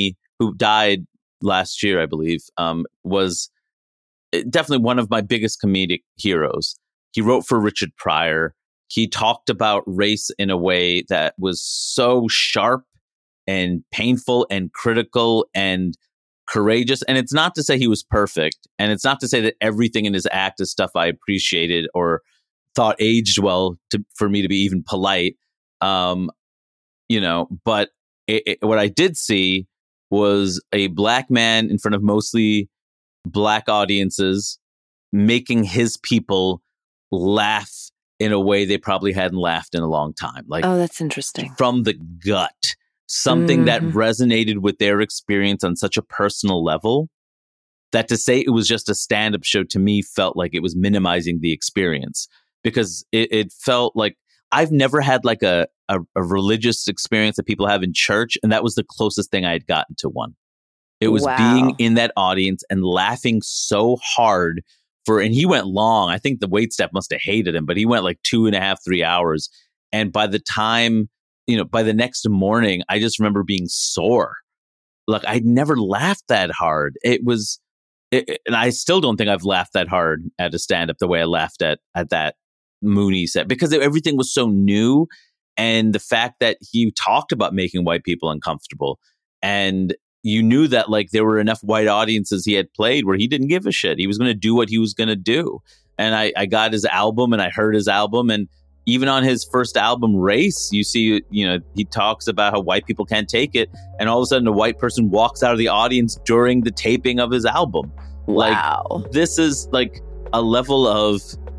Speaker 7: who died last year, I believe, um, was definitely one of my biggest comedic heroes. He wrote for Richard Pryor. He talked about race in a way that was so sharp and painful and critical and courageous. And it's not to say he was perfect. And it's not to say that everything in his act is stuff I appreciated or thought aged well to, for me to be even polite. Um, you know, but it, it, what I did see was a black man in front of mostly black audiences making his people laugh in a way they probably hadn't laughed in a long time. Like,
Speaker 9: oh, that's interesting.
Speaker 7: From the gut, something mm-hmm. that resonated with their experience on such a personal level that to say it was just a stand-up show to me felt like it was minimizing the experience, because it, it felt like I've never had like a, a, a religious experience that people have in church. And that was the closest thing I had gotten to one. It was wow. being in that audience and laughing so hard for, and he went long. I think the waitstaff must have hated him, but he went like two and a half, three hours. And by the time, you know, by the next morning, I just remember being sore. Like I'd never laughed that hard. It was, it, and I still don't think I've laughed that hard at a stand-up the way I laughed at, at that Mooney set, because everything was so new. And the fact that he talked about making white people uncomfortable, and you knew that like there were enough white audiences he had played where he didn't give a shit. He was going to do what he was going to do. And I, I got his album and I heard his album. And even on his first album, Race, you see, you know, he talks about how white people can't take it. And all of a sudden a white person walks out of the audience during the taping of his album.
Speaker 9: Wow.
Speaker 7: Like, this is like a level of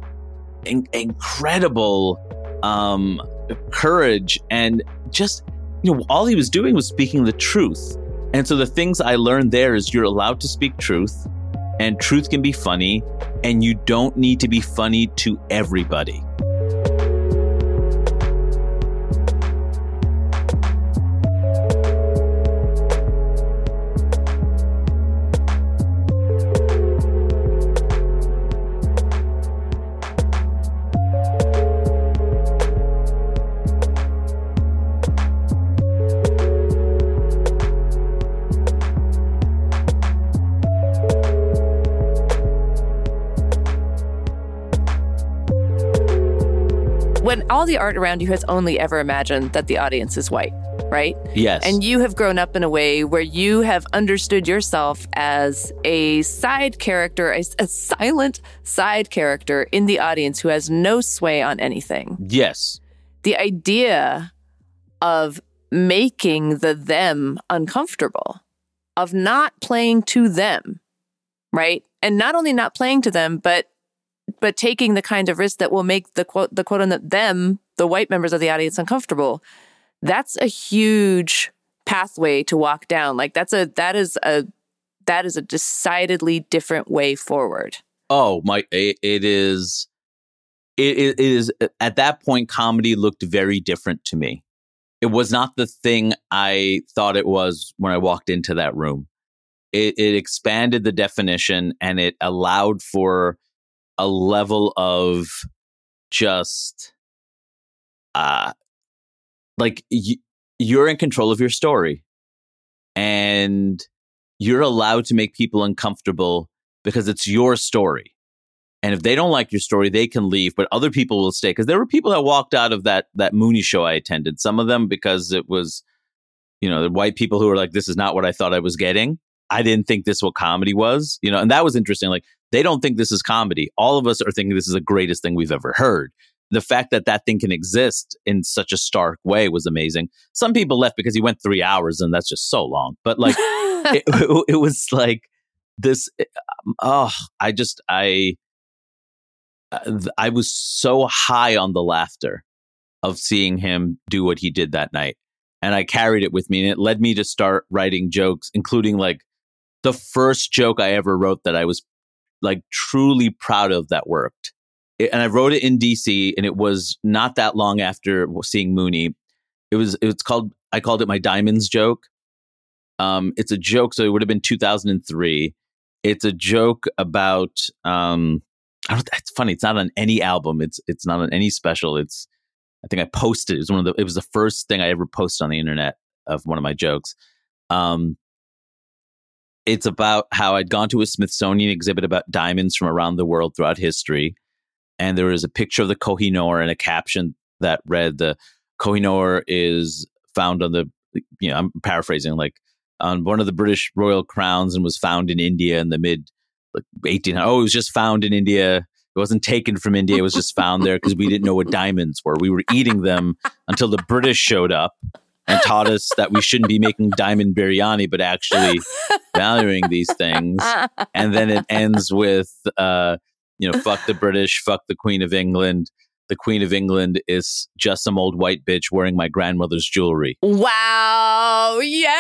Speaker 7: in- incredible um, courage. And just, you know, all he was doing was speaking the truth. And so the things I learned there is you're allowed to speak truth, and truth can be funny, and you don't need to be funny to everybody.
Speaker 9: When all the art around you has only ever imagined that the audience is white, right?
Speaker 7: Yes.
Speaker 9: And you have grown up in a way where you have understood yourself as a side character, a, a silent side character in the audience who has no sway on anything.
Speaker 7: Yes.
Speaker 9: The idea of making the them uncomfortable, of not playing to them, right? And not only not playing to them, but but taking the kind of risk that will make the quote, the quote on the them, the white members of the audience, uncomfortable. That's a huge pathway to walk down. Like that's a, that is a, that is a decidedly different way forward.
Speaker 7: Oh my, it, it is, it, it is at that point, comedy looked very different to me. It was not the thing I thought it was when I walked into that room. It, it expanded the definition, and it allowed for a level of just, uh, like y- you're in control of your story, and you're allowed to make people uncomfortable because it's your story. And if they don't like your story, they can leave, but other people will stay. Because there were people that walked out of that that Mooney show I attended. Some of them because it was, you know, the white people who were like, this is not what I thought I was getting. I didn't think this what comedy was, you know, and that was interesting. Like, they don't think this is comedy. All of us are thinking this is the greatest thing we've ever heard. The fact that that thing can exist in such a stark way was amazing. Some people left because he went three hours and that's just so long. But like, it, it, it was like this. Oh, I just, I, I was so high on the laughter of seeing him do what he did that night. And I carried it with me, and it led me to start writing jokes, including like the first joke I ever wrote that I was like truly proud of that worked. It, and I wrote it in D C, and it was not that long after seeing Mooney. It was, it's called, I called it my Diamonds joke. Um, it's a joke. So it would have been two thousand three. It's a joke about, um, I don't, it's funny. It's not on any album. It's, it's not on any special. It's, I think I posted, it was one of the, it was the first thing I ever posted on the internet of one of my jokes. Um, it's about how I'd gone to a Smithsonian exhibit about diamonds from around the world throughout history. And there was a picture of the Kohinoor and a caption that read, the Kohinoor is found on the, you know, I'm paraphrasing, like on one of the British royal crowns and was found in India in the mid like eighteen hundreds. Oh, it was just found in India. It wasn't taken from India. It was just found there because we didn't know what diamonds were. We were eating them until the British showed up and taught us that we shouldn't be making diamond biryani, but actually valuing these things. And then it ends with, uh, you know, fuck the British, fuck the Queen of England. The Queen of England is just some old white bitch wearing my grandmother's jewelry.
Speaker 9: Wow.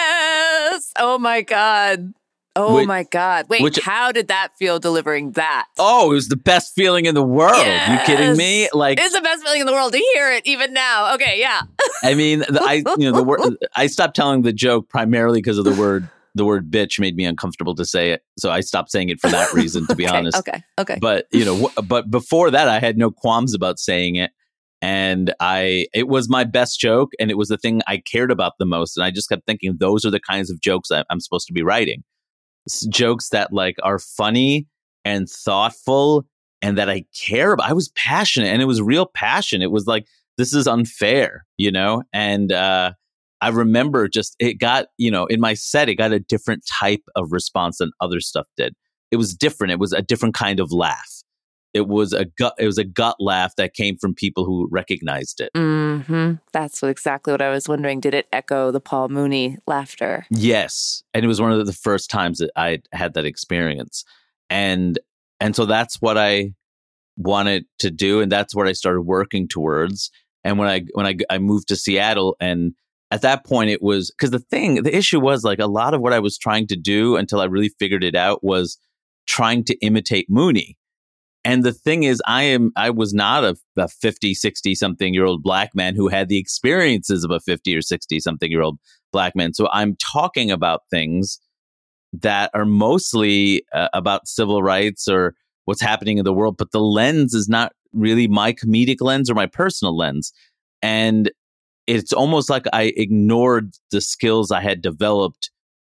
Speaker 9: Yes. Oh, my God. Oh, which, my God. Wait, which, how did that feel delivering that?
Speaker 7: Oh, it was the best feeling in the world. Yes. You kidding me? Like,
Speaker 9: it's the best feeling in the world to hear it even now. Okay, yeah.
Speaker 7: I mean, the, I you know the word. I stopped telling the joke primarily because of the word. The word bitch made me uncomfortable to say it, so I stopped saying it for that reason. To be
Speaker 9: okay,
Speaker 7: honest,
Speaker 9: okay, okay.
Speaker 7: But you know, w- but before that, I had no qualms about saying it, and I it was my best joke, and it was the thing I cared about the most, and I just kept thinking those are the kinds of jokes I, I'm supposed to be writing. It's jokes that like are funny and thoughtful, and that I care about. I was passionate, and it was real passion. It was like, this is unfair, you know, and. uh I remember just it got, you know, in my set, it got a different type of response than other stuff did. It was different. It was a different kind of laugh. It was a gut. It was a gut laugh that came from people who recognized it.
Speaker 9: Mm-hmm. That's what, exactly what I was wondering. Did it echo the Paul Mooney laughter?
Speaker 7: Yes, and it was one of the first times that I had that experience, and and so that's what I wanted to do, and that's what I started working towards. And when I when I, I moved to Seattle, and at that point, it was because the thing, the issue was like a lot of what I was trying to do until I really figured it out was trying to imitate Mooney. And the thing is, I am I was not a, a fifty, sixty something year old black man who had the experiences of a fifty or sixty something year old black man. So I'm talking about things that are mostly uh, about civil rights or what's happening in the world. But the lens is not really my comedic lens or my personal lens. And it's almost like I ignored the skills I had developed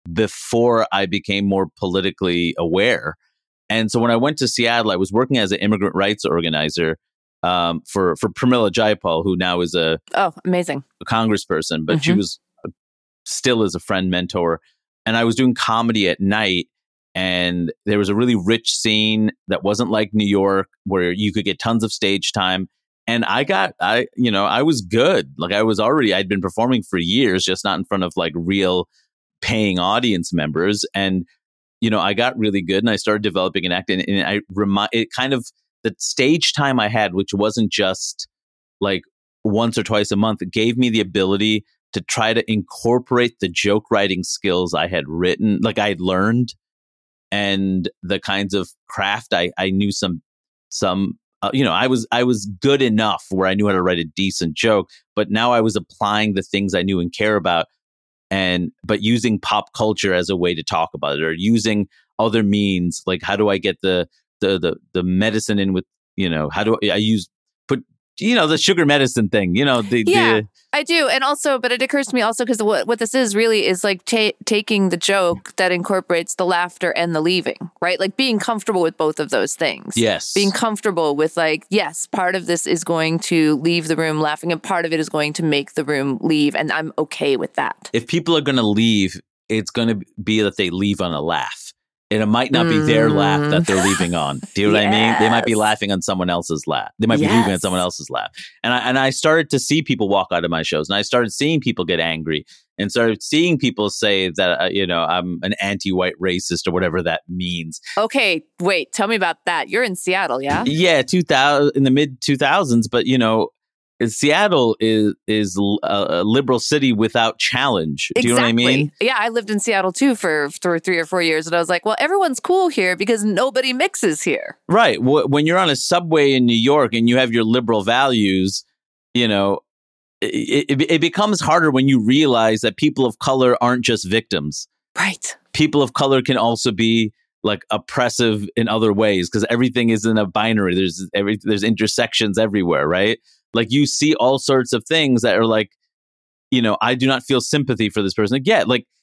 Speaker 7: before I became more politically aware. And so when I went to Seattle, I was working as an immigrant rights organizer um, for, for Pramila Jayapal, who now is a,
Speaker 9: oh, amazing.
Speaker 7: a congressperson, but mm-hmm. she was a, still is a friend, mentor. And I was doing comedy at night. And there was a really rich scene that wasn't like New York, where you could get tons of stage time. And I got, I, you know, I was good. Like I was already, I'd been performing for years, just not in front of like real paying audience members. And, you know, I got really good and I started developing an act. And, and I remind it kind of the stage time I had, which wasn't just like once or twice a month, it gave me the ability to try to incorporate the joke writing skills I had written, like I had learned, and the kinds of craft I, I knew some, some, Uh, you know, I was I was good enough where I knew how to write a decent joke, but now I was applying the things I knew and care about, and but using pop culture as a way to talk about it, or using other means, like how do I get the the the, the medicine in with, you know, how do I, I use put you know the sugar medicine thing, you know, the
Speaker 9: yeah.
Speaker 7: the,
Speaker 9: I do. And also, but it occurs to me also because what, what this is really is like ta- taking the joke that incorporates the laughter and the leaving, right? Like being comfortable with both of those things.
Speaker 7: Yes.
Speaker 9: Being comfortable with like, yes, part of this is going to leave the room laughing and part of it is going to make the room leave. And I'm okay with that.
Speaker 7: If people are going to leave, it's going to be that they leave on a laugh. And it might not be mm. their laugh that they're leaving on. Do you know yes. what I mean? They might be laughing on someone else's laugh. They might yes. be leaving on someone else's laugh. And I, and I started to see people walk out of my shows. And I started seeing people get angry. And started seeing people say that, uh, you know, I'm an anti-white racist or whatever that means.
Speaker 9: Okay, wait. Tell me about that. You're in Seattle, yeah?
Speaker 7: Yeah, two thousand in the mid two thousands. But, you know, Seattle is is a liberal city without challenge. Do
Speaker 9: exactly.
Speaker 7: you know what I mean?
Speaker 9: Yeah, I lived in Seattle too for, for three or four years, and I was like, well, everyone's cool here because nobody mixes here.
Speaker 7: Right. When you're on a subway in New York and you have your liberal values, you know, it, it, it becomes harder when you realize that people of color aren't just victims.
Speaker 9: Right.
Speaker 7: People of color can also be like oppressive in other ways because everything isn't a binary. There's every there's intersections everywhere, right? Like you see all sorts of things that are like, you know, I do not feel sympathy for this person. Like, yeah, like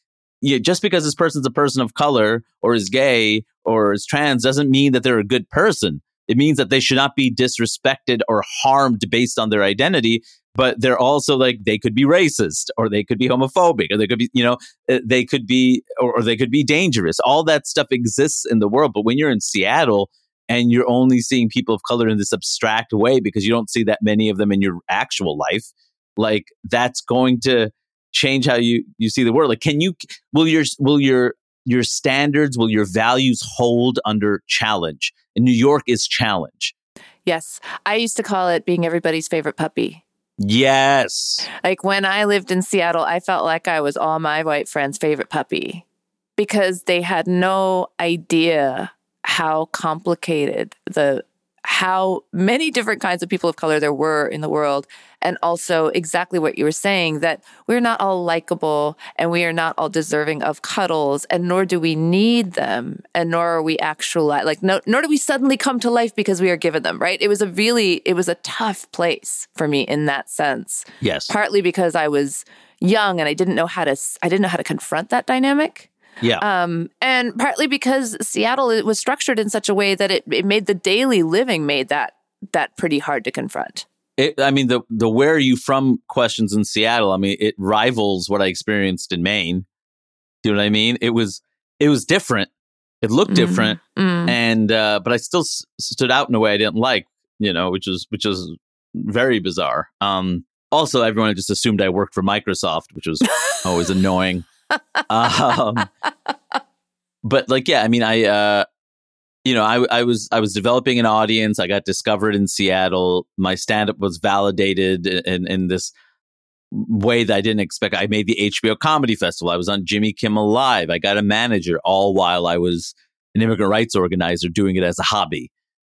Speaker 7: yeah, just because this person's a person of color or is gay or is trans doesn't mean that they're a good person. It means that they should not be disrespected or harmed based on their identity. But they're also like, they could be racist or they could be homophobic or they could be, you know, they could be, or, or they could be dangerous. All that stuff exists in the world. But when you're in Seattle and you're only seeing people of color in this abstract way because you don't see that many of them in your actual life, like that's going to change how you, you see the world. Like, can you, will your, will your, your standards, will your values hold under challenge? And New York is challenge.
Speaker 9: Yes. I used to call it being everybody's favorite puppy.
Speaker 7: Yes.
Speaker 9: Like when I lived in Seattle, I felt like I was all my white friends' favorite puppy because they had no idea how complicated the how many different kinds of people of color there were in the world. And also exactly what you were saying, that we're not all likable and we are not all deserving of cuddles, and nor do we need them, and nor are we actual, like, no, nor do we suddenly come to life because we are given them, right? It was a really, it was a tough place for me in that sense.
Speaker 7: Yes.
Speaker 9: Partly because I was young and I didn't know how to, I didn't know how to confront that dynamic.
Speaker 7: Yeah.
Speaker 9: Um, and partly because Seattle, it was structured in such a way that it, it made the daily living made that that pretty hard to confront.
Speaker 7: It, I mean, the the where are you from questions in Seattle, I mean, it rivals what I experienced in Maine. Do you know what I mean? It was it was different. It looked mm. different, mm. and uh, but I still s- stood out in a way I didn't like, you know, which was which was very bizarre. Um, also, everyone just assumed I worked for Microsoft, which was always annoying. um, but like, yeah, I mean, I, uh, you know, I, I was, I was developing an audience. I got discovered in Seattle. My stand-up was validated in, in this way that I didn't expect. I made the H B O Comedy Festival. I was on Jimmy Kimmel Live. I got a manager, all while I was an immigrant rights organizer doing it as a hobby.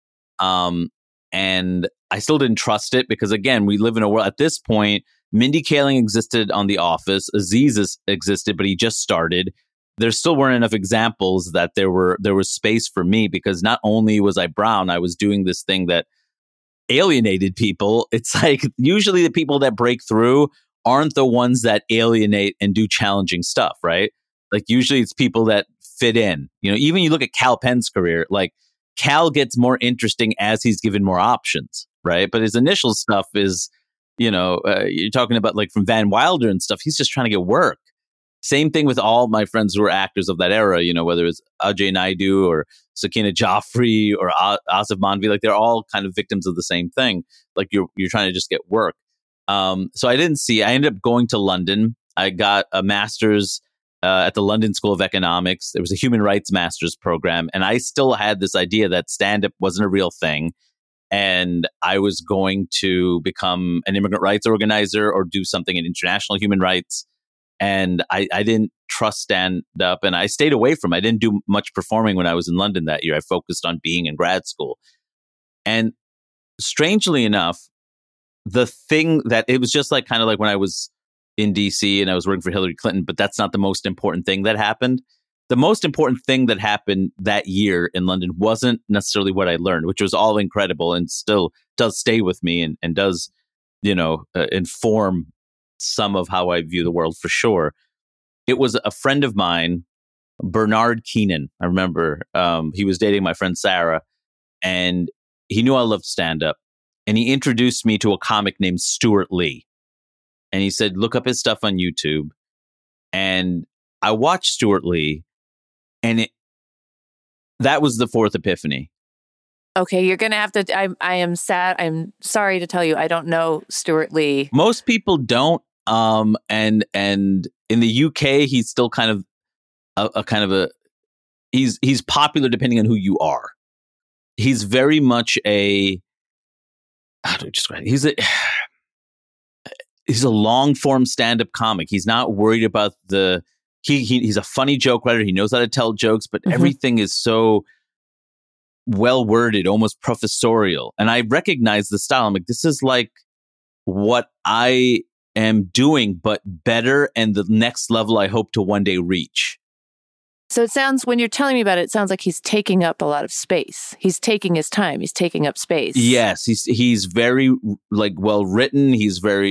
Speaker 7: Um, and I still didn't trust it because, again, we live in a world at this point. Mindy Kaling existed on The Office. Aziz existed, but he just started. There still weren't enough examples that there were there was space for me, because not only was I brown, I was doing this thing that alienated people. It's like usually the people that break through aren't the ones that alienate and do challenging stuff, right? Like usually it's people that fit in. You know, even you look at Kal Penn's career, like Cal gets more interesting as he's given more options, right? But his initial stuff is, you know, uh, you're talking about like from Van Wilder and stuff. He's just trying to get work. Same thing with all my friends who were actors of that era, you know, whether it's Ajay Naidu or Sakina Joffrey or A- Asif Manvi, like they're all kind of victims of the same thing. Like you're you're trying to just get work. Um, so I didn't see, I ended up going to London. I got a master's uh, at the London School of Economics. There was a human rights master's program. And I still had this idea that stand-up wasn't a real thing. And I was going to become an immigrant rights organizer or do something in international human rights. And I, I didn't trust stand-up, and I stayed away from it. I didn't do much performing when I was in London that year. I focused on being in grad school. And strangely enough, the thing that it was just like kind of like when I was in D C and I was working for Hillary Clinton, but that's not the most important thing that happened. The most important thing that happened that year in London wasn't necessarily what I learned, which was all incredible and still does stay with me and, and does, you know, uh, inform some of how I view the world for sure. It was a friend of mine, Bernard Keenan. I remember um, he was dating my friend Sarah, and he knew I loved stand-up. And he introduced me to a comic named Stuart Lee. And he said, look up his stuff on YouTube. And I watched Stuart Lee, and it, that was the fourth epiphany.
Speaker 9: Okay, you're going to have to, I, I am sad. I'm sorry to tell you, I don't know Stuart Lee.
Speaker 7: Most people don't. Um, and, and in the U K, he's still kind of a, a kind of a, he's, he's popular depending on who you are. He's very much a, how do I describe it? He's a, he's a long form stand-up comic. He's not worried about the, he, he he's a funny joke writer. He knows how to tell jokes, but mm-hmm. everything is so well worded, almost professorial. And I recognize the style. I'm like, this is like what I am doing, but better, and the next level I hope to one day reach.
Speaker 9: So it sounds, when you're telling me about it, it sounds like he's taking up a lot of space. He's taking his time. He's taking up space.
Speaker 7: Yes, he's he's very like well written. He's very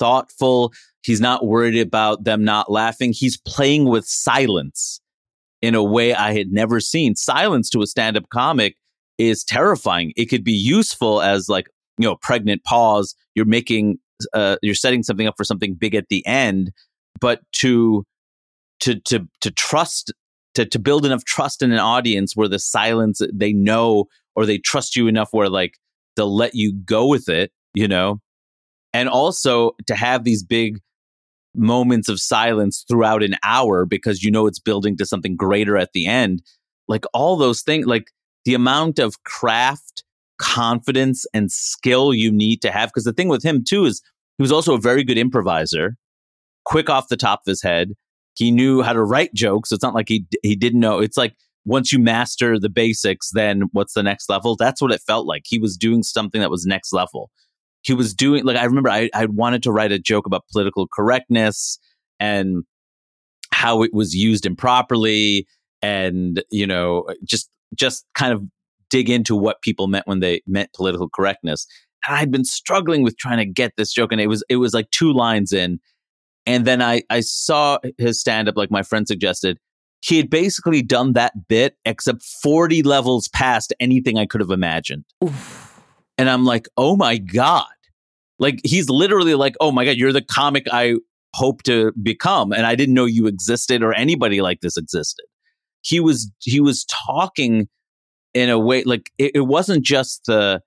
Speaker 7: thoughtful. He's not worried about them not laughing. He's playing with silence in a way I had never seen. Silence to a stand-up comic is terrifying. It could be useful as like, you know, pregnant pause. You're making, uh, you're setting something up for something big at the end, but to, to, to, to trust, to, to build enough trust in an audience where the silence, they know, or they trust you enough where like they'll let you go with it, you know, and also to have these big moments of silence throughout an hour because you know it's building to something greater at the end. Like all those things, like the amount of craft, confidence, and skill you need to have. Because the thing with him too is he was also a very good improviser, quick off the top of his head. He knew how to write jokes. It's not like he he didn't know. It's like once you master the basics, then what's the next level? That's what it felt like. He was doing something that was next level. He was doing, like, I remember I, I wanted to write a joke about political correctness and how it was used improperly, and, you know, just just kind of dig into what people meant when they meant political correctness. And I'd been struggling with trying to get this joke, and it was it was like two lines in. And then I, I saw his stand-up, like my friend suggested. He had basically done that bit, except forty levels past anything I could have imagined. Oof. And I'm like, oh my God. Like, he's literally like, oh my God, you're the comic I hope to become. And I didn't know you existed or anybody like this existed. He was, he was talking in a way, like, it, it wasn't just the,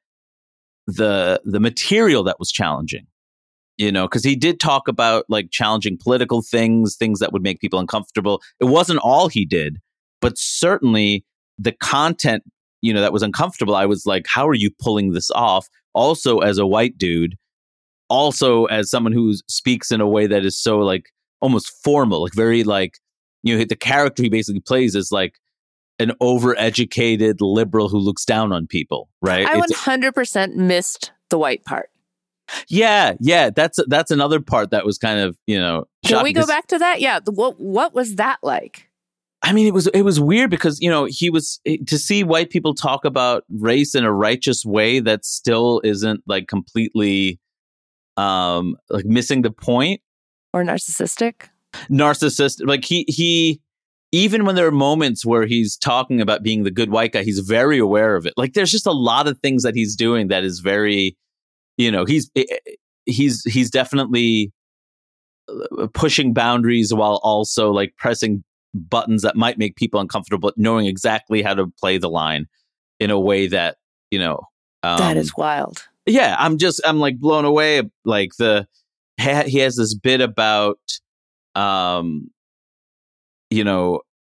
Speaker 7: the, the material that was challenging, you know, because he did talk about like challenging political things, things that would make people uncomfortable. It wasn't all he did, but certainly the content, you know, that was uncomfortable. I was like, how are you pulling this off? Also, as a white dude, also as someone who speaks in a way that is so like almost formal, like very like, you know, the character he basically plays is like an overeducated liberal who looks down on people, right?
Speaker 9: I one hundred percent missed the white part.
Speaker 7: Yeah, yeah, that's that's another part that was kind of, you know,
Speaker 9: shocking. Can we go back to that? Yeah, what what was that like?
Speaker 7: I mean, it was it was weird because, you know, he was to see white people talk about race in a righteous way that still isn't like completely um like missing the point
Speaker 9: or narcissistic.
Speaker 7: Narcissistic. Like he he even when there are moments where he's talking about being the good white guy, he's very aware of it. Like there's just a lot of things that he's doing that is very, you know, he's he's he's definitely pushing boundaries while also like pressing buttons that might make people uncomfortable, but knowing exactly how to play the line in a way that, you know, um,
Speaker 9: that is wild.
Speaker 7: Yeah, I'm just I'm like blown away. Like the he has this bit about, um, you know,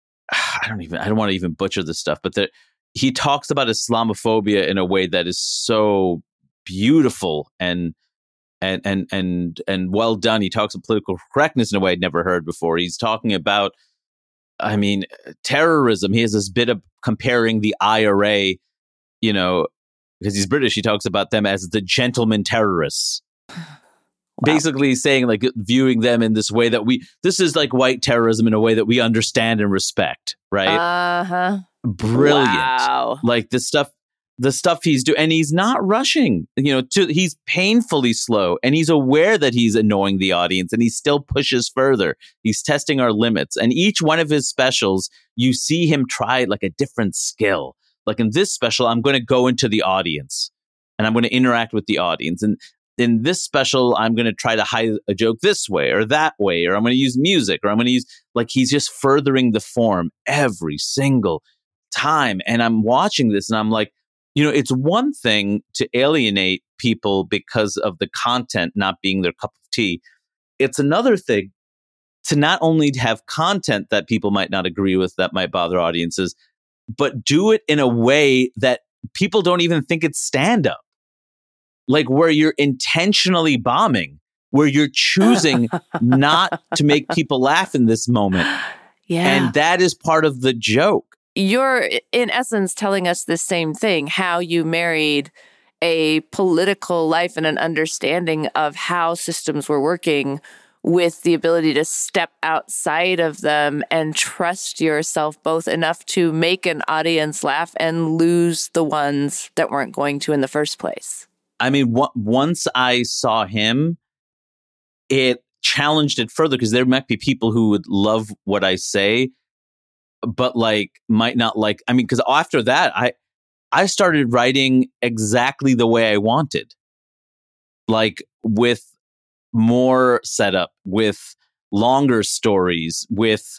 Speaker 7: I don't even I don't want to even butcher this stuff, but that he talks about Islamophobia in a way that is so beautiful and and and and and well done. He talks about political correctness in a way I'd never heard before. He's talking about, I mean, terrorism. He has this bit of comparing the I R A, you know, because he's British. He talks about them as the gentleman terrorists. Wow. Basically saying like viewing them in this way that we, this is like white terrorism in a way that we understand and respect. Right.
Speaker 9: Uh-huh.
Speaker 7: Brilliant.
Speaker 9: Wow.
Speaker 7: Like the stuff, the stuff he's doing, and he's not rushing, you know, to, he's painfully slow, and he's aware that he's annoying the audience, and he still pushes further. He's testing our limits. And each one of his specials, you see him try like a different skill. Like in this special, I'm going to go into the audience and I'm going to interact with the audience. And in this special, I'm going to try to hide a joke this way or that way, or I'm going to use music, or I'm going to use, like, he's just furthering the form every single time. And I'm watching this and I'm like, you know, it's one thing to alienate people because of the content not being their cup of tea. It's another thing to not only have content that people might not agree with that might bother audiences, but do it in a way that people don't even think it's stand-up. Like where you're intentionally bombing, where you're choosing not to make people laugh in this moment.
Speaker 9: Yeah.
Speaker 7: And that is part of the joke.
Speaker 9: You're, in essence, telling us the same thing, how you married a political life and an understanding of how systems were working with the ability to step outside of them and trust yourself both enough to make an audience laugh and lose the ones that weren't going to in the first place.
Speaker 7: I mean, w- once I saw him it challenged it further because there might be people who would love what I say, but like might not like, I mean, because after that, I, I started writing exactly the way I wanted, like with more setup, with longer stories, with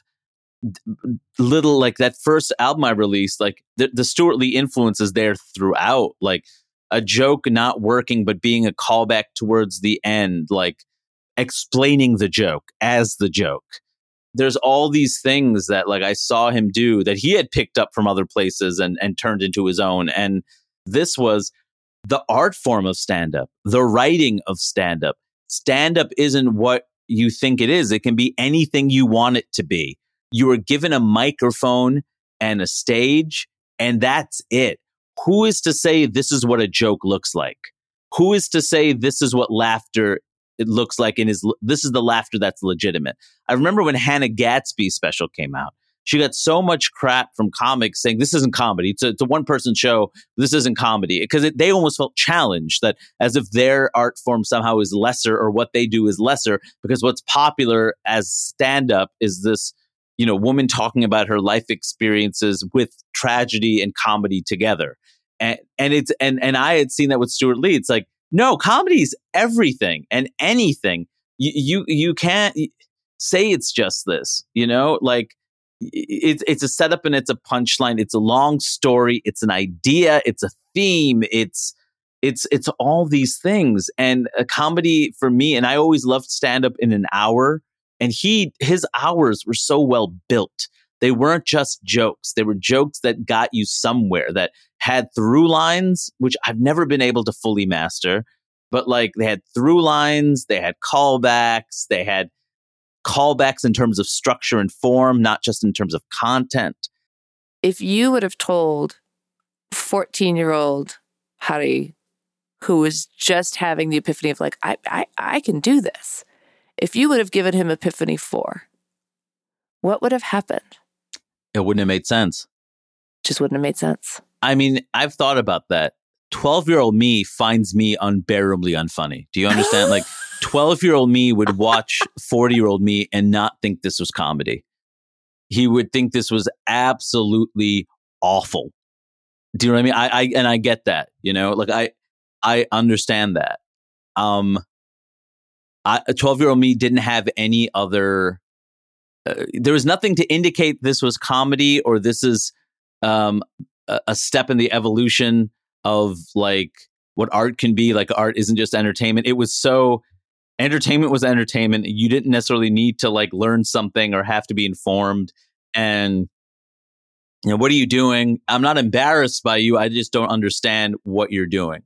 Speaker 7: little, like that first album I released, like the, the Stuart Lee influence is there throughout, like a joke not working, but being a callback towards the end, like explaining the joke as the joke. There's all these things that like I saw him do that he had picked up from other places and, and turned into his own. And this was the art form of stand-up, the writing of stand-up. Stand-up isn't what you think it is. It can be anything you want it to be. You are given a microphone and a stage, and that's it. Who is to say this is what a joke looks like? Who is to say this is what laughter it looks like and is this is the laughter that's legitimate? I remember when Hannah Gadsby's special came out. She got so much crap from comics saying this isn't comedy. It's a, it's a one-person show. This isn't comedy. Because they almost felt challenged, that as if their art form somehow is lesser or what they do is lesser, because what's popular as stand-up is this, you know, woman talking about her life experiences with tragedy and comedy together. And and it's and and I had seen that with Stuart Lee. It's like, no, comedy is everything and anything. You you you can't say it's just this, you know, like it's it's a setup and it's a punchline. It's a long story. It's an idea. It's a theme. It's it's it's all these things. And a comedy for me, and I always loved stand up in an hour. And he his hours were so well built. They weren't just jokes. They were jokes that got you somewhere, that had through lines, which I've never been able to fully master. But like they had through lines, they had callbacks, they had callbacks in terms of structure and form, not just in terms of content.
Speaker 9: If you would have told fourteen-year-old Hari, who was just having the epiphany of like, I, I, I can do this. If you would have given him Epiphany four, what would have happened?
Speaker 7: It wouldn't have made sense.
Speaker 9: Just wouldn't have made sense.
Speaker 7: I mean, I've thought about that. twelve-year-old me finds me unbearably unfunny. Do you understand? Like, twelve-year-old me would watch forty-year-old me and not think this was comedy. He would think this was absolutely awful. Do you know what I mean? I, I and I get that. You know, like I, I understand that. Um, I, a twelve-year-old me didn't have any other. Uh, there was nothing to indicate this was comedy or this is um, a, a step in the evolution of like what art can be. Like art isn't just entertainment. It was so entertainment was entertainment. You didn't necessarily need to like learn something or have to be informed. And you know, what are you doing? I'm not embarrassed by you. I just don't understand what you're doing,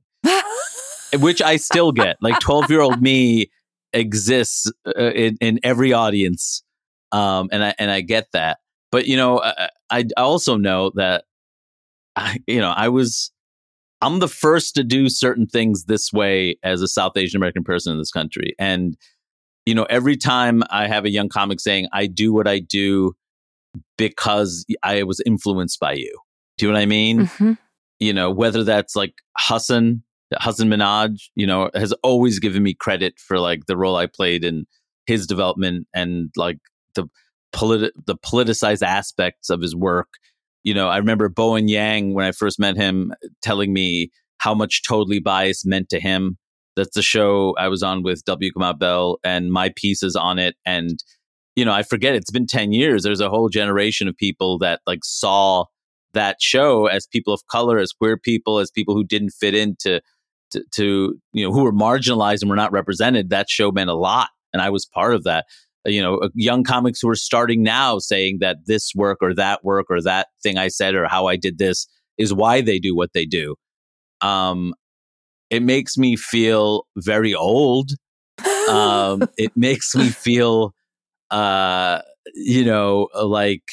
Speaker 7: which I still get. Like twelve-year-old me exists uh, in, in every audience. Um, and I and I get that, but you know, I, I also know that, I, you know, I was, I'm the first to do certain things this way as a South Asian American person in this country, and you know, every time I have a young comic saying, "I do what I do because I was influenced by you," do you know what I mean? Mm-hmm. You know, whether that's like Hasan, Hasan Minhaj, you know, has always given me credit for like the role I played in his development and like the politi- the politicized aspects of his work. You know, I remember Bowen Yang, when I first met him, telling me how much Totally Biased meant to him. That's the show I was on with W. Kamau Bell, and my piece is on it. And, you know, I forget, it's been ten years. There's a whole generation of people that like saw that show as people of color, as queer people, as people who didn't fit into, to, to you know, who were marginalized and were not represented. That show meant a lot. And I was part of that. You know, young comics who are starting now saying that this work or that work or that thing I said or how I did this is why they do what they do. Um, it makes me feel very old. Um, it makes me feel, uh, you know, like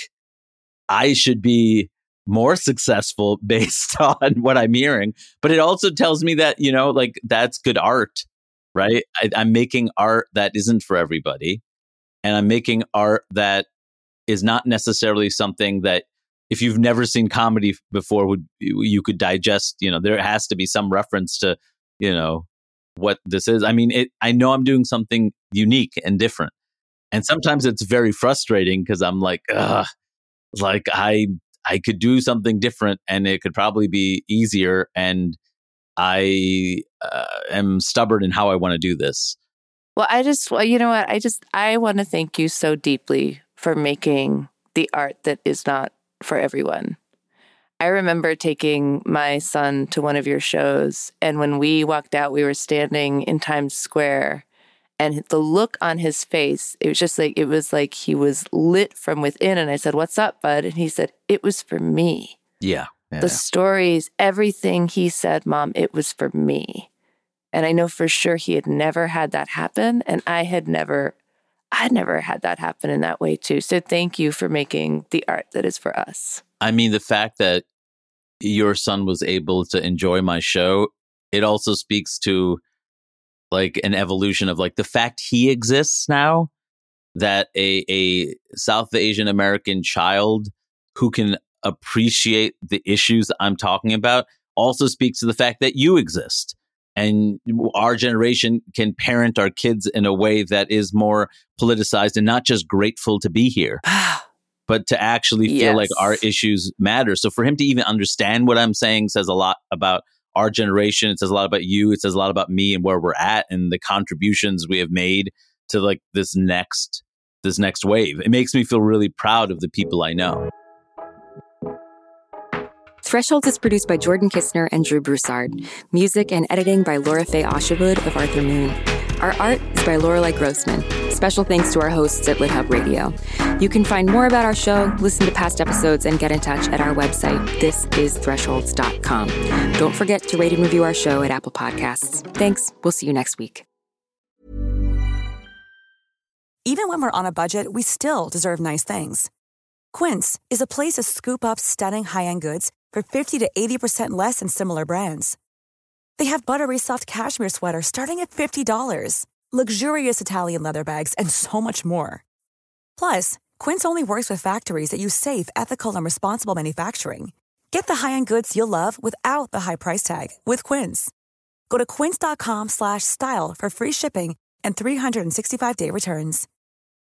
Speaker 7: I should be more successful based on what I'm hearing. But it also tells me that, you know, like that's good art, right? I, I'm making art that isn't for everybody. And I'm making art that is not necessarily something that if you've never seen comedy before, would you could digest. You know, there has to be some reference to, you know, what this is. I mean, it, I know I'm doing something unique and different. And sometimes it's very frustrating because I'm like, ugh, like I I could do something different and it could probably be easier. And I uh, am stubborn in how I want to do this.
Speaker 9: Well, I just, well, you know what? I just, I want to thank you so deeply for making the art that is not for everyone. I remember taking my son to one of your shows, and when we walked out, we were standing in Times Square, and the look on his face, it was just like, it was like he was lit from within. And I said, "What's up, bud?" And he said, "It was for me."
Speaker 7: Yeah. yeah.
Speaker 9: The stories, everything he said, "Mom, it was for me." And I know for sure he had never had that happen. And I had never, I had never had that happen in that way too. So thank you for making the art that is for us.
Speaker 7: I mean, the fact that your son was able to enjoy my show, it also speaks to like an evolution of like the fact he exists now, that a, a South Asian American child who can appreciate the issues I'm talking about also speaks to the fact that you exist. And our generation can parent our kids in a way that is more politicized and not just grateful to be here, but to actually feel
Speaker 9: Yes.
Speaker 7: like our issues matter. So for him to even understand what I'm saying says a lot about our generation. It says a lot about you. It says a lot about me and where we're at and the contributions we have made to like this next, this next wave. It makes me feel really proud of the people I know.
Speaker 8: Thresholds is produced by Jordan Kistner and Drew Broussard. Music and editing by Laura Faye Osherwood of Arthur Moon. Our art is by Lorelei Grossman. Special thanks to our hosts at LitHub Radio. You can find more about our show, listen to past episodes, and get in touch at our website, this is thresholds dot com. Don't forget to rate and review our show at Apple Podcasts. Thanks. We'll see you next week.
Speaker 2: Even when we're on a budget, we still deserve nice things. Quince is a place to scoop up stunning high-end goods for fifty to eighty percent less than similar brands. They have buttery soft cashmere sweaters starting at fifty dollars, luxurious Italian leather bags, and so much more. Plus, Quince only works with factories that use safe, ethical, and responsible manufacturing. Get the high-end goods you'll love without the high price tag with Quince. Go to quince dot com slash style for free shipping and three sixty-five day returns.